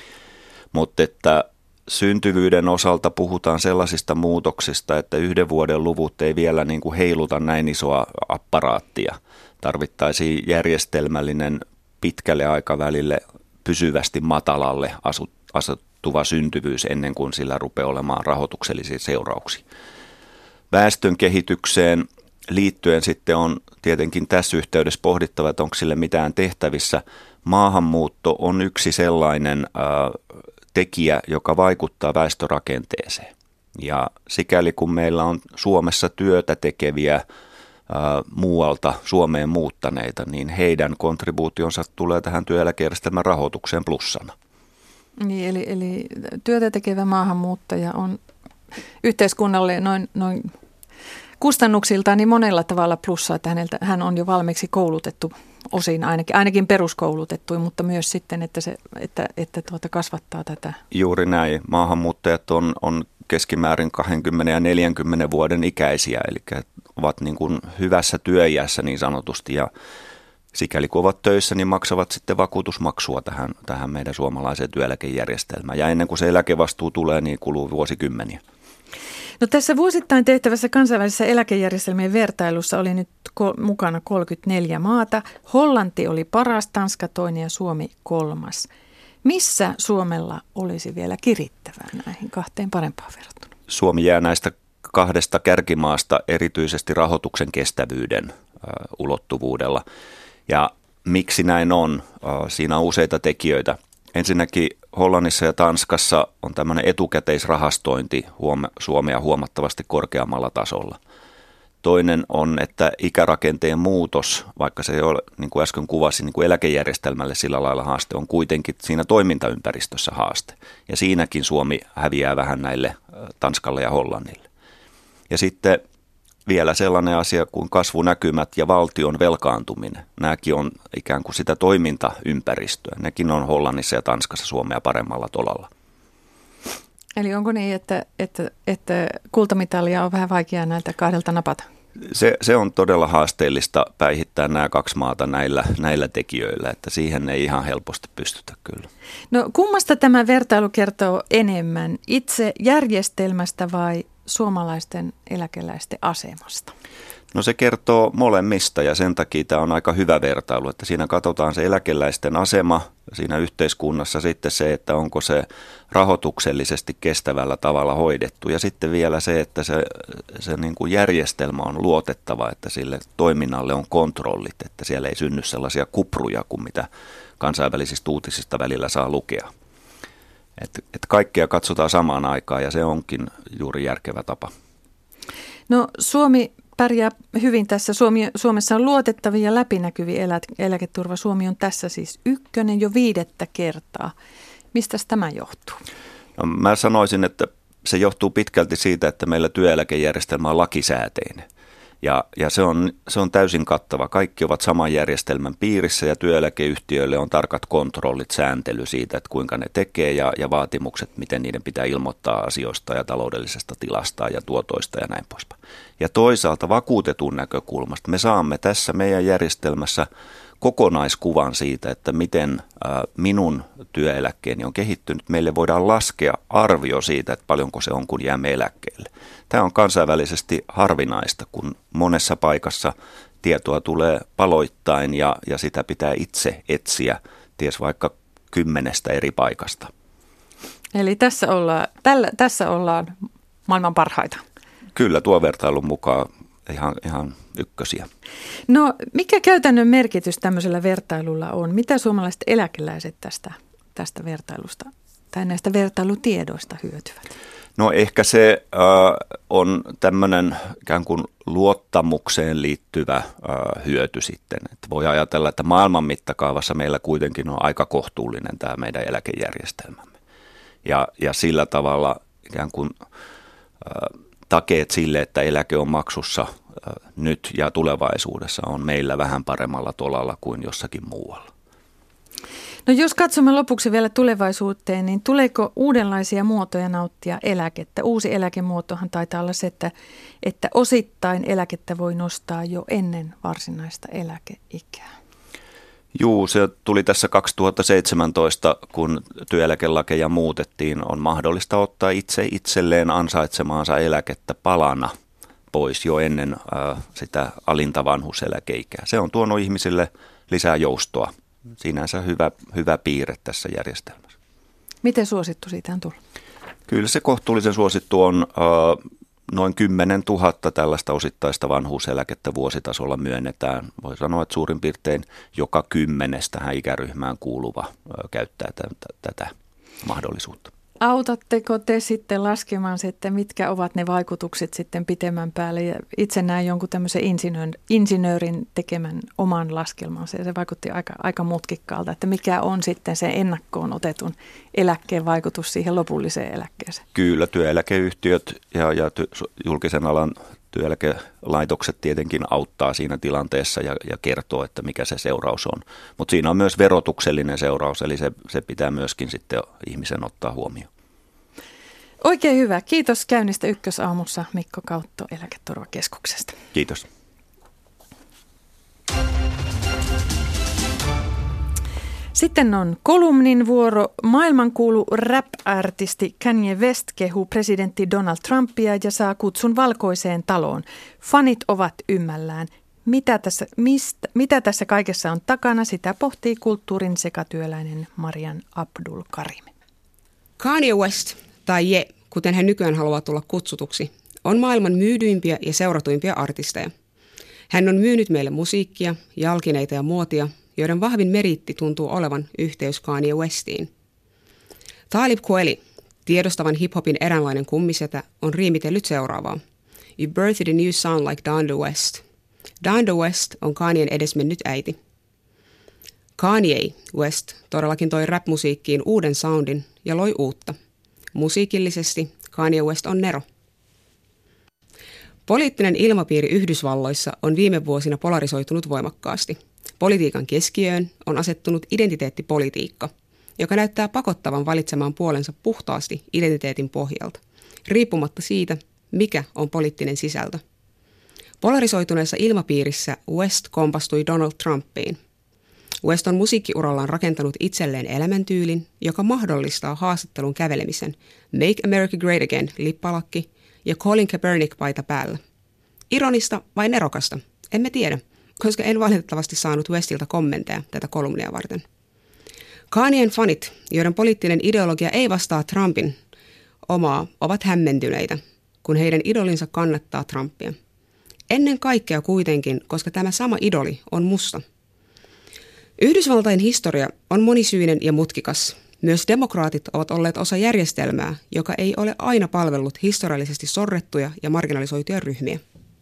Mutta että syntyvyyden osalta puhutaan sellaisista muutoksista, että 1 vuoden luvut ei vielä niin kuin heiluta näin isoa apparaattia. Tarvittaisiin järjestelmällinen pitkälle aikavälille pysyvästi matalalle asettuva syntyvyys ennen kuin sillä rupeaa olemaan rahoituksellisia seurauksia. Väestön kehitykseen liittyen sitten on tietenkin tässä yhteydessä pohdittava, että onko sille mitään tehtävissä. Maahanmuutto on yksi sellainen tekijä, joka vaikuttaa väestörakenteeseen. Ja sikäli kun meillä on Suomessa työtä tekeviä muualta Suomeen muuttaneita, niin heidän kontribuutionsa tulee tähän työeläkejärjestelmän rahoitukseen plussana. Niin, eli työtä tekevä maahanmuuttaja on yhteiskunnalle noin kustannuksiltaan niin monella tavalla plussaa, että hän on jo valmiiksi koulutettu osin, ainakin peruskoulutettu, mutta myös sitten, että kasvattaa tätä. Juuri näin. Maahanmuuttajat on keskimäärin 20 ja 40 vuoden ikäisiä, eli ovat niin kuin hyvässä työiässä niin sanotusti, ja sikäli kun ovat töissä, niin maksavat sitten vakuutusmaksua tähän meidän suomalaiseen työeläkejärjestelmään. Ja ennen kuin se eläkevastuu tulee, niin kuluu vuosikymmeniä. No tässä vuosittain tehtävässä kansainvälisessä eläkejärjestelmien vertailussa oli nyt mukana 34 maata. Hollanti oli paras, Tanska toinen ja Suomi 3. Missä Suomella olisi vielä kirittävää näihin 2 parempaan verrattuna? Suomi jää näistä 2 kärkimaasta erityisesti rahoituksen kestävyyden ulottuvuudella. Ja miksi näin on? Siinä on useita tekijöitä. Ensinnäkin Hollannissa ja Tanskassa on tämmöinen etukäteisrahastointi Suomea huomattavasti korkeammalla tasolla. Toinen on, että ikärakenteen muutos, vaikka se ei ole, niin kuin äsken kuvasin, niin kuin eläkejärjestelmälle sillä lailla haaste, on kuitenkin siinä toimintaympäristössä haaste. Ja siinäkin Suomi häviää vähän näille Tanskalle ja Hollannille. Ja sitten vielä sellainen asia kuin kasvunäkymät ja valtion velkaantuminen. Nämäkin on ikään kuin sitä toimintaympäristöä. Nekin on Hollannissa ja Tanskassa Suomea paremmalla tolalla. Eli onko niin, että kultamitalia on vähän vaikeaa näiltä 2 napata? Se on todella haasteellista päihittää nämä 2 maata näillä tekijöillä, että siihen ei ihan helposti pystytä kyllä. No kummasta tämä vertailu kertoo enemmän, itse järjestelmästä vai suomalaisten eläkeläisten asemasta? No se kertoo molemmista ja sen takia tämä on aika hyvä vertailu, että siinä katsotaan se eläkeläisten asema siinä yhteiskunnassa, sitten se, että onko se rahoituksellisesti kestävällä tavalla hoidettu ja sitten vielä se, että se niin kuin järjestelmä on luotettava, että sille toiminnalle on kontrollit, että siellä ei synny sellaisia kupruja kuin mitä kansainvälisistä uutisista välillä saa lukea. Että kaikkea katsotaan samaan aikaan ja se onkin juuri järkevä tapa. No Suomi pärjää hyvin tässä. Suomessa on luotettavia ja läpinäkyviä eläketurva. Suomi on tässä siis 1 jo 5. kertaa. Mistä tämä johtuu? No, mä sanoisin, että se johtuu pitkälti siitä, että meillä työeläkejärjestelmä on lakisääteinen. Ja se on täysin kattava. Kaikki ovat saman järjestelmän piirissä ja työeläkeyhtiöille on tarkat kontrollit, sääntely siitä, että kuinka ne tekee ja vaatimukset, miten niiden pitää ilmoittaa asioista ja taloudellisesta tilasta ja tuotoista ja näin poispäin. Ja toisaalta vakuutetun näkökulmasta me saamme tässä meidän järjestelmässä kokonaiskuvan siitä, että miten minun työeläkkeeni on kehittynyt. Meille voidaan laskea arvio siitä, että paljonko se on, kun jäämme eläkkeelle. Tämä on kansainvälisesti harvinaista, kun monessa paikassa tietoa tulee paloittain ja sitä pitää itse etsiä, ties vaikka 10 eri paikasta. Eli tässä ollaan maailman parhaita. Kyllä, tuo vertailun mukaan ihan ykkösiä. No, mikä käytännön merkitys tämmöisellä vertailulla on? Mitä suomalaiset eläkeläiset tästä vertailusta tai näistä vertailutiedoista hyötyvät? No ehkä se on tämmöinen ikään kuin luottamukseen liittyvä hyöty sitten. Että voi ajatella, että maailman mittakaavassa meillä kuitenkin on aika kohtuullinen tämä meidän eläkejärjestelmämme. Ja sillä tavalla ikään kuin takeet sille, että eläke on maksussa nyt ja tulevaisuudessa on meillä vähän paremmalla tolalla kuin jossakin muualla. No jos katsomme lopuksi vielä tulevaisuuteen, niin tuleeko uudenlaisia muotoja nauttia eläkettä? Uusi eläkemuotohan taitaa olla se, että osittain eläkettä voi nostaa jo ennen varsinaista eläkeikää. Juu, se tuli tässä 2017, kun työeläkelakeja muutettiin. On mahdollista ottaa itselleen ansaitsemaansa eläkettä palana pois jo ennen sitä alinta vanhuuseläkeikää. Se on tuonut ihmisille lisää joustoa. Sinänsä hyvä piirre tässä järjestelmässä. Miten suosittu siitä on tullut? Kyllä se kohtuullisen suosittu on. Noin 10 000 tällaista osittaista vanhuuseläkettä vuositasolla myönnetään. Voi sanoa, että suurin piirtein joka 10 tähän ikäryhmään kuuluva käyttää tätä mahdollisuutta. Autatteko te sitten laskemaan se, että mitkä ovat ne vaikutukset sitten pitemmän päälle? Ja itse näin jonkun tämmöisen insinöörin tekemän oman laskelmansa ja se vaikutti aika mutkikkaalta, että mikä on sitten se ennakkoon otetun eläkkeen vaikutus siihen lopulliseen eläkkeeseen? Kyllä, työeläkeyhtiöt ja julkisen alan työeläkelaitokset tietenkin auttaa siinä tilanteessa ja kertoo, että mikä se seuraus on. Mutta siinä on myös verotuksellinen seuraus, eli se pitää myöskin sitten ihmisen ottaa huomioon. Oikein hyvä. Kiitos käynnistä Ykkösaamussa Mikko Kautto Eläketurvakeskuksesta. Kiitos. Sitten on kolumnin vuoro. Maailmankuulu rap-artisti Kanye West kehuu presidentti Donald Trumpia ja saa kutsun Valkoiseen taloon. Fanit ovat ymmällään. Mitä tässä kaikessa on takana, sitä pohtii kulttuurin sekatyöläinen Marian Abdul Karim. Kanye West, tai Ye, kuten hän nykyään haluaa tulla kutsutuksi, on maailman myydyimpiä ja seuratuimpia artisteja. Hän on myynyt meille musiikkia, jalkineita ja muotia, joiden vahvin meriitti tuntuu olevan yhteys Kanye Westiin. Talib Kweli, tiedostavan hiphopin eräänlainen kummisetä, on riimitellyt seuraavaa. You birthed a new sound like Donda West. Donda West on Kanyen edesmennyt äiti. Kanye West todellakin toi rap-musiikkiin uuden soundin ja loi uutta. Musiikillisesti Kanye West on nero. Poliittinen ilmapiiri Yhdysvalloissa on viime vuosina polarisoitunut voimakkaasti. Politiikan keskiöön on asettunut identiteettipolitiikka, joka näyttää pakottavan valitsemaan puolensa puhtaasti identiteetin pohjalta, riippumatta siitä, mikä on poliittinen sisältö. Polarisoituneessa ilmapiirissä West kompastui Donald Trumpiin. West on musiikkiurallaan rakentanut itselleen elämäntyylin, joka mahdollistaa haastattelun kävelemisen Make America Great Again -lippalakki ja Colin Kaepernick-paita päällä. Ironista vai nerokasta? Emme tiedä, koska en valitettavasti saanut Westiltä kommentteja tätä kolumnia varten. Kanyen fanit, joiden poliittinen ideologia ei vastaa Trumpin omaa, ovat hämmentyneitä, kun heidän idolinsa kannattaa Trumpia. Ennen kaikkea kuitenkin, koska tämä sama idoli on musta. Yhdysvaltain historia on monisyinen ja mutkikas. Myös demokraatit ovat olleet osa järjestelmää, joka ei ole aina palvellut historiallisesti sorrettuja ja marginalisoituja ryhmiä.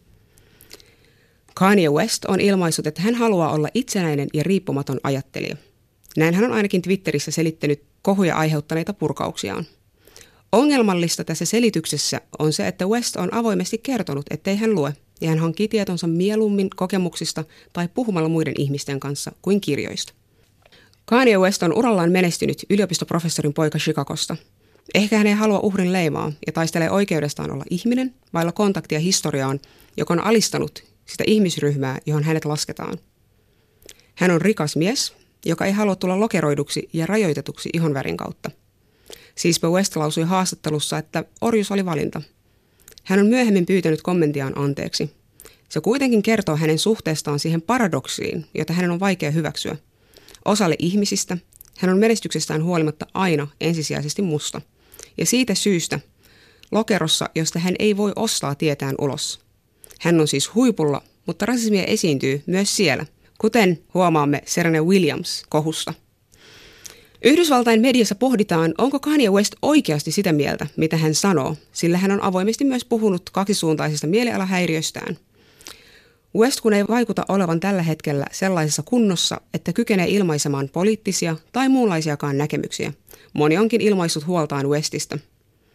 Kanye West on ilmaissut, että hän haluaa olla itsenäinen ja riippumaton ajattelija. Näin hän on ainakin Twitterissä selittänyt kohuja aiheuttaneita purkauksiaan. Ongelmallista tässä selityksessä on se, että West on avoimesti kertonut, ettei hän lue, ja hän hankkii tietonsa mieluummin kokemuksista tai puhumalla muiden ihmisten kanssa kuin kirjoista. Kanye West on urallaan menestynyt yliopistoprofessorin poika Chicagosta. Ehkä hän ei halua uhrin leimaa ja taistelee oikeudestaan olla ihminen vailla kontaktia historiaan, joka on alistanut sitä ihmisryhmää, johon hänet lasketaan. Hän on rikas mies, joka ei halua tulla lokeroiduksi ja rajoitetuksi ihonvärin kautta. Siispä West lausui haastattelussa, että orjuus oli valinta. Hän on myöhemmin pyytänyt kommentiaan anteeksi. Se kuitenkin kertoo hänen suhteestaan siihen paradoksiin, jota hänen on vaikea hyväksyä. Osalle ihmisistä hän on menestyksestään huolimatta aina ensisijaisesti musta. Ja siitä syystä lokerossa, josta hän ei voi ostaa tietään ulos. Hän on siis huipulla, mutta rasismia esiintyy myös siellä, kuten huomaamme Serena Williams-kohusta. Yhdysvaltain mediassa pohditaan, onko Kanye West oikeasti sitä mieltä, mitä hän sanoo, sillä hän on avoimesti myös puhunut kaksisuuntaisista mielialahäiriöistään. West kun ei vaikuta olevan tällä hetkellä sellaisessa kunnossa, että kykenee ilmaisemaan poliittisia tai muunlaisiakaan näkemyksiä. Moni onkin ilmaissut huoltaan Westistä.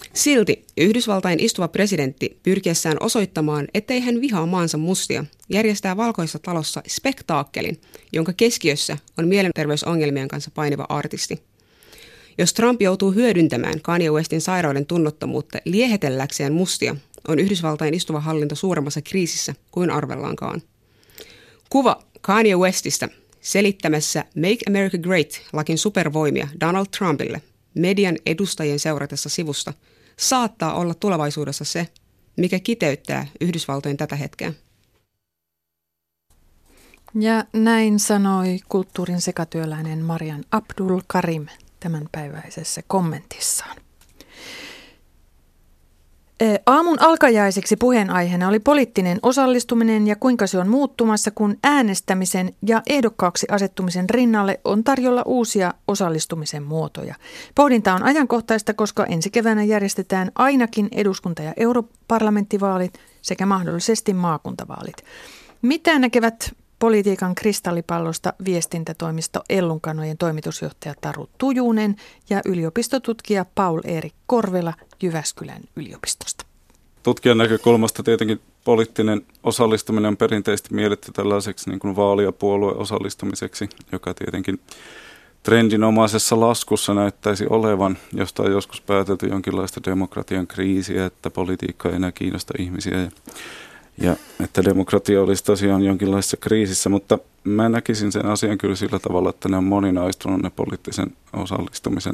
Silti Yhdysvaltain istuva presidentti pyrkiessään osoittamaan, ettei hän vihaa maansa mustia, järjestää Valkoisessa talossa spektaakkelin, jonka keskiössä on mielenterveysongelmien kanssa painiva artisti. Jos Trump joutuu hyödyntämään Kanye Westin sairauden tunnottomuutta liehetelläkseen mustia, on Yhdysvaltain istuva hallinto suuremmassa kriisissä kuin arvellaankaan. Kuva Kanye Westistä selittämässä Make America Great-lakin supervoimia Donald Trumpille median edustajien seuratessa sivusta saattaa olla tulevaisuudessa se, mikä kiteyttää Yhdysvaltojen tätä hetkeä. Ja näin sanoi kulttuurin sekatyöläinen Marian Abdul Karim tämänpäiväisessä kommentissaan. Aamun alkajaisiksi puheenaiheena oli poliittinen osallistuminen ja kuinka se on muuttumassa, kun äänestämisen ja ehdokkaaksi asettumisen rinnalle on tarjolla uusia osallistumisen muotoja. Pohdinta on ajankohtaista, koska ensi keväänä järjestetään ainakin eduskunta- ja europarlamenttivaalit sekä mahdollisesti maakuntavaalit. Mitä näkevät politiikan kristallipallosta viestintätoimisto Ellunkanojen toimitusjohtaja Taru Tujunen ja yliopistotutkija Paul-Erik Korvela Jyväskylän yliopistosta? Tutkijan näkökulmasta tietenkin poliittinen osallistuminen on perinteisesti mielletty tällaiseksi niin kuin vaali- ja puolueosallistumiseksi, joka tietenkin trendinomaisessa laskussa näyttäisi olevan, josta on joskus päätelty jonkinlaista demokratian kriisiä, että politiikka ei enää kiinnosta ihmisiä ja että demokratia olisi tosiaan jonkinlaisessa kriisissä, mutta mä näkisin sen asian kyllä sillä tavalla, että ne on moninaistunut ne poliittisen osallistumisen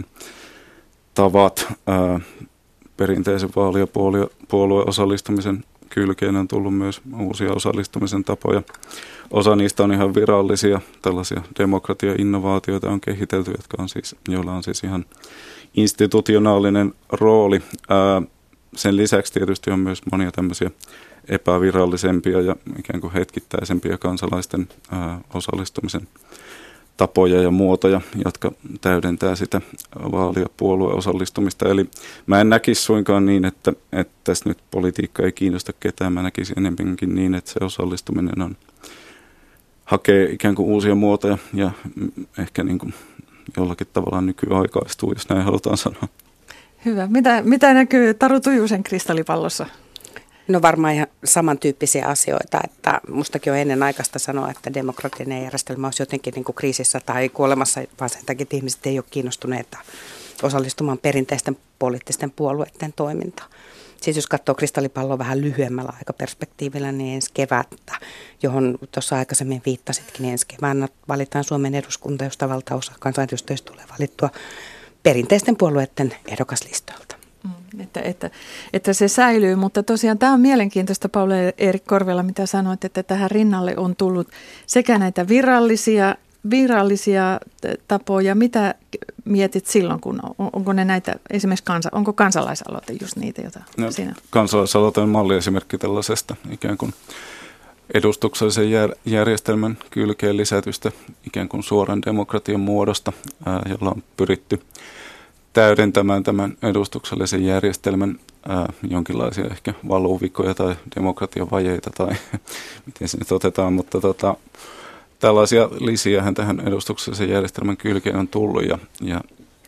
tavat. Perinteisen vaali- ja puolueosallistumisen kylkeen on tullut myös uusia osallistumisen tapoja. Osa niistä on ihan virallisia, tällaisia demokratia-innovaatioita on kehitelty, joilla on siis ihan institutionaalinen rooli. Sen lisäksi tietysti on myös monia tämmöisiä epävirallisempia ja ikään kuin hetkittäisempiä kansalaisten osallistumisen tapoja ja muotoja, jotka täydentää sitä vaali- ja puolueosallistumista. Eli mä en näkisi suinkaan niin, että tässä nyt politiikka ei kiinnosta ketään. Mä näkisin enemmänkin niin, että se osallistuminen hakee ikään kuin uusia muotoja ja ehkä niin kuin jollakin tavalla nykyaikaistuu, jos näin halutaan sanoa. Hyvä. Mitä näkyy Taru Tujusen kristallipallossa? No varmaan ihan samantyyppisiä asioita, että mustakin on ennen aikaista sanoa, että demokraattinen järjestelmä olisi jotenkin niin kuin kriisissä tai kuolemassa, vaan sen takia, että ihmiset ei ole kiinnostuneita osallistumaan perinteisten poliittisten puolueiden toimintaan. Siis jos katsoo kristallipalloa vähän lyhyemmällä aikaperspektiivillä, niin ensi kevättä, johon tuossa aikaisemmin viittasitkin, niin ensi keväänä valitaan Suomen eduskunta, josta valtaosa kansanedustajista tulee valittua perinteisten puolueiden ehdokaslistoilta. Että se säilyy, mutta tosiaan tämä on mielenkiintoista, Paul-Erik Korvela, mitä sanoit, että tähän rinnalle on tullut sekä näitä virallisia tapoja. Mitä mietit silloin, kun onko ne näitä, esimerkiksi onko kansalaisaloite just niitä, joita siinä? Kansalaisaloite on malliesimerkki tällaisesta ikään kuin edustuksellisen järjestelmän kylkeen lisätystä ikään kuin suoran demokratian muodosta, jolla on pyritty täydentämään tämän edustuksellisen järjestelmän jonkinlaisia ehkä valuvikoja tai demokratian vajeita tai miten se nyt otetaan, mutta tällaisia lisiähän tähän edustuksellisen järjestelmän kylkeen on tullut ja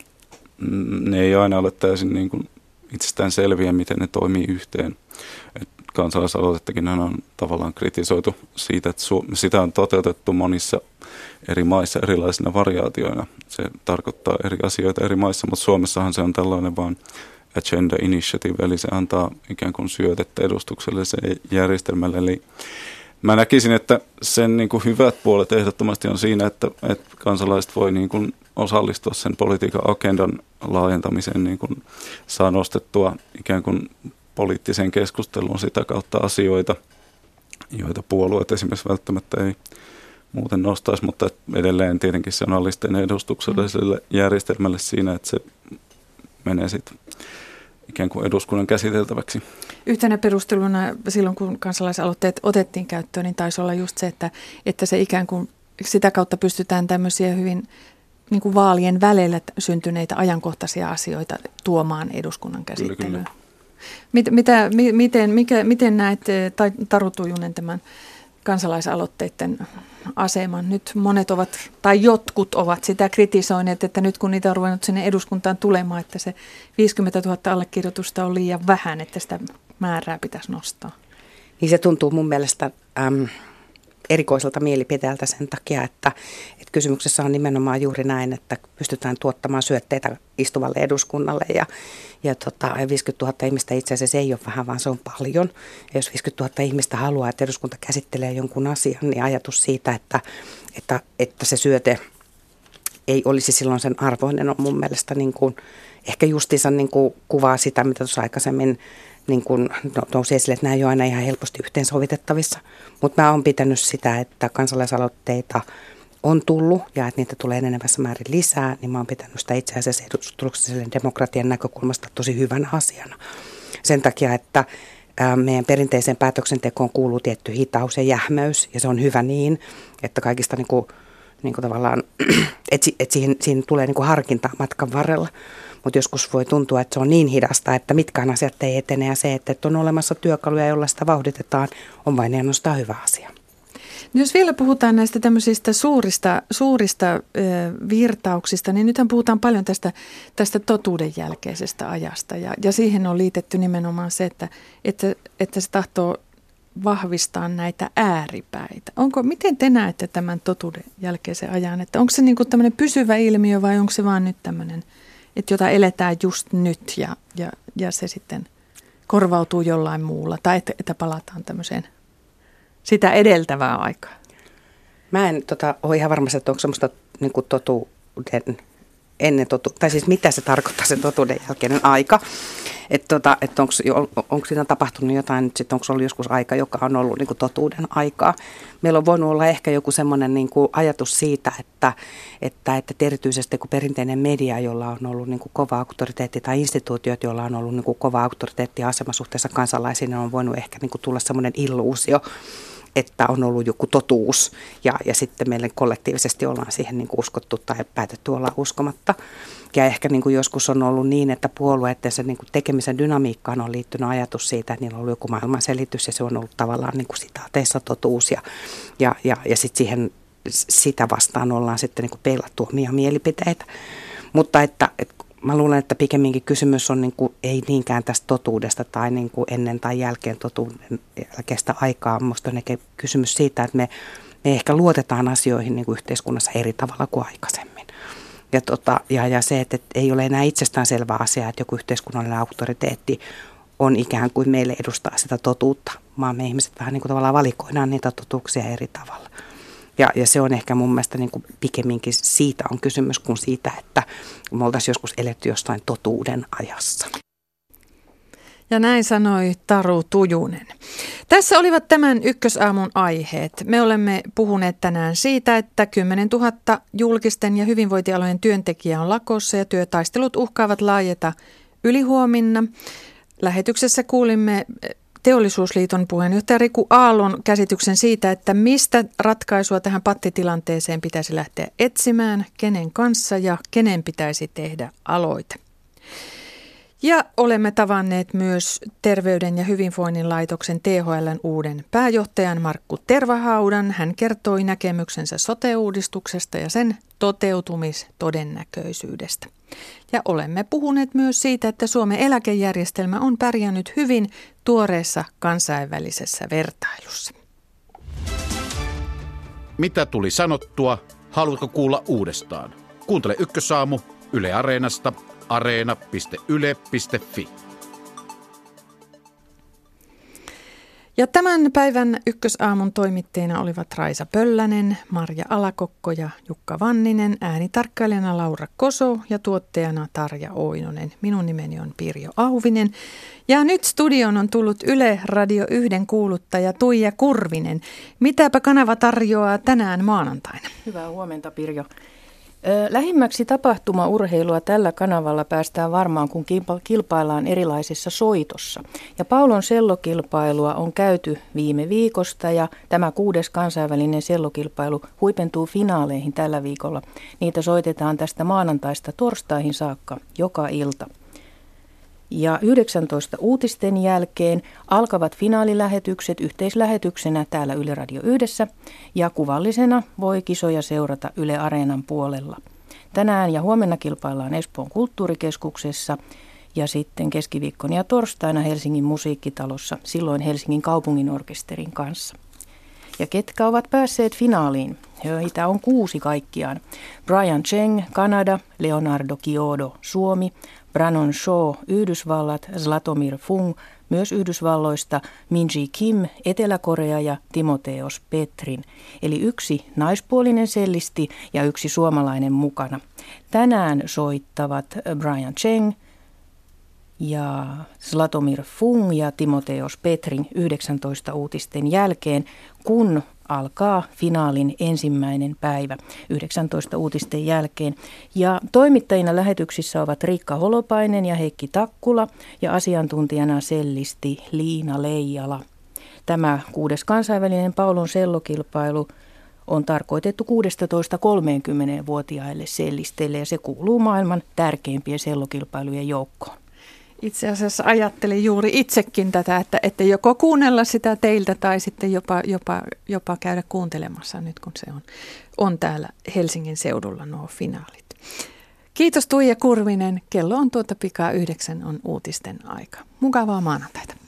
ne ei aina ole täysin niin kuin itsestään selviä, miten ne toimii yhteen. Kansalaisaloitettakin on tavallaan kritisoitu siitä, että sitä on toteutettu monissa eri maissa erilaisina variaatioina. Se tarkoittaa eri asioita eri maissa, mutta Suomessahan se on tällainen vaan agenda initiative, eli se antaa ikään kuin syötettä edustukselliselle järjestelmälle. Eli mä näkisin, että sen niin kuin hyvät puolet ehdottomasti on siinä, että kansalaiset voi niin kuin osallistua sen politiikan agendan laajentamiseen, niin kuin saa nostettua ikään kuin poliittiseen keskusteluun sitä kautta asioita, joita puolueet esimerkiksi välttämättä ei muuten nostaisi, mutta edelleen tietenkin se on alisteinen edustukselliselle järjestelmälle siinä, että se menee sitten ikään kuin eduskunnan käsiteltäväksi. Yhtenä perusteluna silloin, kun kansalaisaloitteet otettiin käyttöön, niin taisi olla just se, että se ikään kuin sitä kautta pystytään tämmöisiä hyvin niin kuin vaalien välillä syntyneitä ajankohtaisia asioita tuomaan eduskunnan käsittelyyn. Miten näet, tai Taru Tujunen, tämän kansalaisaloitteiden aseman. Nyt monet ovat, tai jotkut ovat sitä kritisoineet, että nyt kun niitä on ruvennut sinne eduskuntaan tulemaan, että se 50 000 allekirjoitusta on liian vähän, että sitä määrää pitäisi nostaa. Niin se tuntuu mun mielestä erikoiselta mielipiteeltä sen takia, että kysymyksessä on nimenomaan juuri näin, että pystytään tuottamaan syötteitä istuvalle eduskunnalle ja 50 000 ihmistä itse asiassa ei ole vähän, vaan se on paljon. Ja jos 50 000 ihmistä haluaa, että eduskunta käsittelee jonkun asian, niin ajatus siitä, että se syöte ei olisi silloin sen arvoinen, on mun mielestä niin kuin, ehkä justiinsa niin kuin kuvaa sitä, mitä tuossa aikaisemmin niin kuin nousi esille, että nämä ei ole aina ihan helposti yhteensovitettavissa. Mutta mä oon pitänyt sitä, että kansalaisaloitteita on tullut ja että niitä tulee enenevässä määrin lisää, niin mä oon pitänyt sitä itse asiassa edustuksellisen demokratian näkökulmasta tosi hyvänä asiana. Sen takia, että meidän perinteiseen päätöksentekoon kuuluu tietty hitaus ja jähmeys, ja se on hyvä niin, että kaikista niin kuin tavallaan, että siihen tulee niin kuin harkintaa matkan varrella. Mutta joskus voi tuntua, että se on niin hidasta, että mitkään asiat ei etene, ja se, että on olemassa työkaluja, joilla sitä vauhditetaan, on vain ainoastaan hyvä asia. Jos vielä puhutaan näistä tämmöisistä suurista virtauksista, niin nythän puhutaan paljon tästä totuuden jälkeisestä ajasta. Ja siihen on liitetty nimenomaan se, että se tahtoo vahvistaa näitä ääripäitä. Miten te näette tämän totuuden jälkeisen ajan? Että onko se niin kuin tämmöinen pysyvä ilmiö vai onko se vaan nyt tämmöinen, että jota eletään just nyt ja se sitten korvautuu jollain muulla tai että palataan tämmöiseen sitä edeltävää aikaa? Mä en ole ihan varma, että onko semmoista niin kuin totuuden ennen tai siis mitä se tarkoittaa se totuuden jälkeinen aika. Että onko siinä tapahtunut jotain nyt sitten, onko ollut joskus aika, joka on ollut niin kuin totuuden aikaa. Meillä on voinut olla ehkä joku semmoinen niin kuin ajatus siitä, että erityisesti kun perinteinen media, jolla on ollut niin kuin kova auktoriteetti, tai instituutiot, joilla on ollut niin kuin kova auktoriteetti ja asema suhteessa kansalaisiin, on voinut ehkä niin kuin tulla semmoinen illuusio, että on ollut joku totuus ja sitten meille kollektiivisesti ollaan siihen niin kuin uskottu tai päätetty olla uskomatta. Ja ehkä niin kuin joskus on ollut niin, että puolueiden sen niin kuin tekemisen dynamiikkaan on liittynyt ajatus siitä, että niillä on ollut joku maailmanselitys ja se on ollut tavallaan niin kuin sitaateissa totuus ja sitten siihen sitä vastaan ollaan sitten niin kuin peilattu omia mielipiteitä. Mutta että mä luulen, että pikemminkin kysymys on niin kuin, ei niinkään tästä totuudesta tai niin kuin ennen tai jälkeen totuuden jälkeistä aikaa. Minusta on ehkä kysymys siitä, että me ehkä luotetaan asioihin niin kuin yhteiskunnassa eri tavalla kuin aikaisemmin. Ja se, että ei ole enää itsestään selvä asia, että joku yhteiskunnallinen auktoriteetti on ikään kuin meille edustaa sitä totuutta, vaan me ihmiset vähän niin kuin tavallaan valikoidaan niitä totuuksia eri tavalla. Ja se on ehkä mun mielestä niin kuin pikemminkin siitä on kysymys kuin siitä, että me oltaisiin joskus eletty jostain totuuden ajassa. Ja näin sanoi Taru Tujunen. Tässä olivat tämän ykkösaamun aiheet. Me olemme puhuneet tänään siitä, että 10 000 julkisten ja hyvinvointialojen työntekijää on lakossa ja työtaistelut uhkaavat laajeta ylihuomenna. Lähetyksessä kuulimme Teollisuusliiton puheenjohtaja Riku Aallon käsityksen siitä, että mistä ratkaisua tähän pattitilanteeseen pitäisi lähteä etsimään, kenen kanssa ja kenen pitäisi tehdä aloite. Ja olemme tavanneet myös Terveyden ja hyvinvoinnin laitoksen THL:n uuden pääjohtajan Markku Tervahaudan. Hän kertoi näkemyksensä sote-uudistuksesta ja sen toteutumistodennäköisyydestä. Ja olemme puhuneet myös siitä, että Suomen eläkejärjestelmä on pärjännyt hyvin tuoreessa kansainvälisessä vertailussa. Mitä tuli sanottua? Haluatko kuulla uudestaan? Kuuntele Ykkösaamu Yle Areenasta, areena.yle.fi. Ja tämän päivän Ykkösaamun toimittajina olivat Raisa Pöllänen, Marja Alakokko ja Jukka Vanninen, äänitarkkailijana Laura Koso ja tuottajana Tarja Oinonen. Minun nimeni on Pirjo Auvinen. Ja nyt studion on tullut Yle Radio 1 kuuluttaja Tuija Kurvinen. Mitäpä kanava tarjoaa tänään maanantaina? Hyvää huomenta, Pirjo. Lähimmäksi tapahtumaurheilua tällä kanavalla päästään varmaan, kun kilpaillaan erilaisissa soitossa. Ja Paulon sellokilpailua on käyty viime viikosta ja tämä 6. kansainvälinen sellokilpailu huipentuu finaaleihin tällä viikolla. Niitä soitetaan tästä maanantaista torstaihin saakka joka ilta. Ja 19 uutisten jälkeen alkavat finaalilähetykset yhteislähetyksenä täällä Yle Radio 1 ja kuvallisena voi kisoja seurata Yle Areenan puolella. Tänään ja huomenna kilpaillaan Espoon kulttuurikeskuksessa ja sitten keskiviikkona ja torstaina Helsingin musiikkitalossa, silloin Helsingin kaupunginorkesterin kanssa. Ja ketkä ovat päässeet finaaliin? Heitä on 6 kaikkiaan. Brian Cheng, Kanada, Leonardo Chiodo, Suomi, Brannon Shaw, Yhdysvallat, Zlatomir Fung, myös Yhdysvalloista, Minji Kim, Etelä-Korea ja Timoteos Petrin. Eli 1 naispuolinen sellisti ja 1 suomalainen mukana. Tänään soittavat Brian Cheng ja Zlatomir Fung ja Timoteos Petrin 19 uutisten jälkeen, kun alkaa finaalin ensimmäinen päivä 19 uutisten jälkeen. Ja toimittajina lähetyksissä ovat Riikka Holopainen ja Heikki Takkula ja asiantuntijana sellisti Liina Leijala. Tämä 6. kansainvälinen Paulon sellokilpailu on tarkoitettu 16-30-vuotiaille sellisteille ja se kuuluu maailman tärkeimpien sellokilpailujen joukkoon. Itse asiassa ajattelin juuri itsekin tätä, että joko kuunnella sitä teiltä tai sitten jopa käydä kuuntelemassa nyt, kun se on täällä Helsingin seudulla nuo finaalit. Kiitos Tuija Kurvinen. Kello on pikaa 9 on uutisten aika. Mukavaa maanantaita.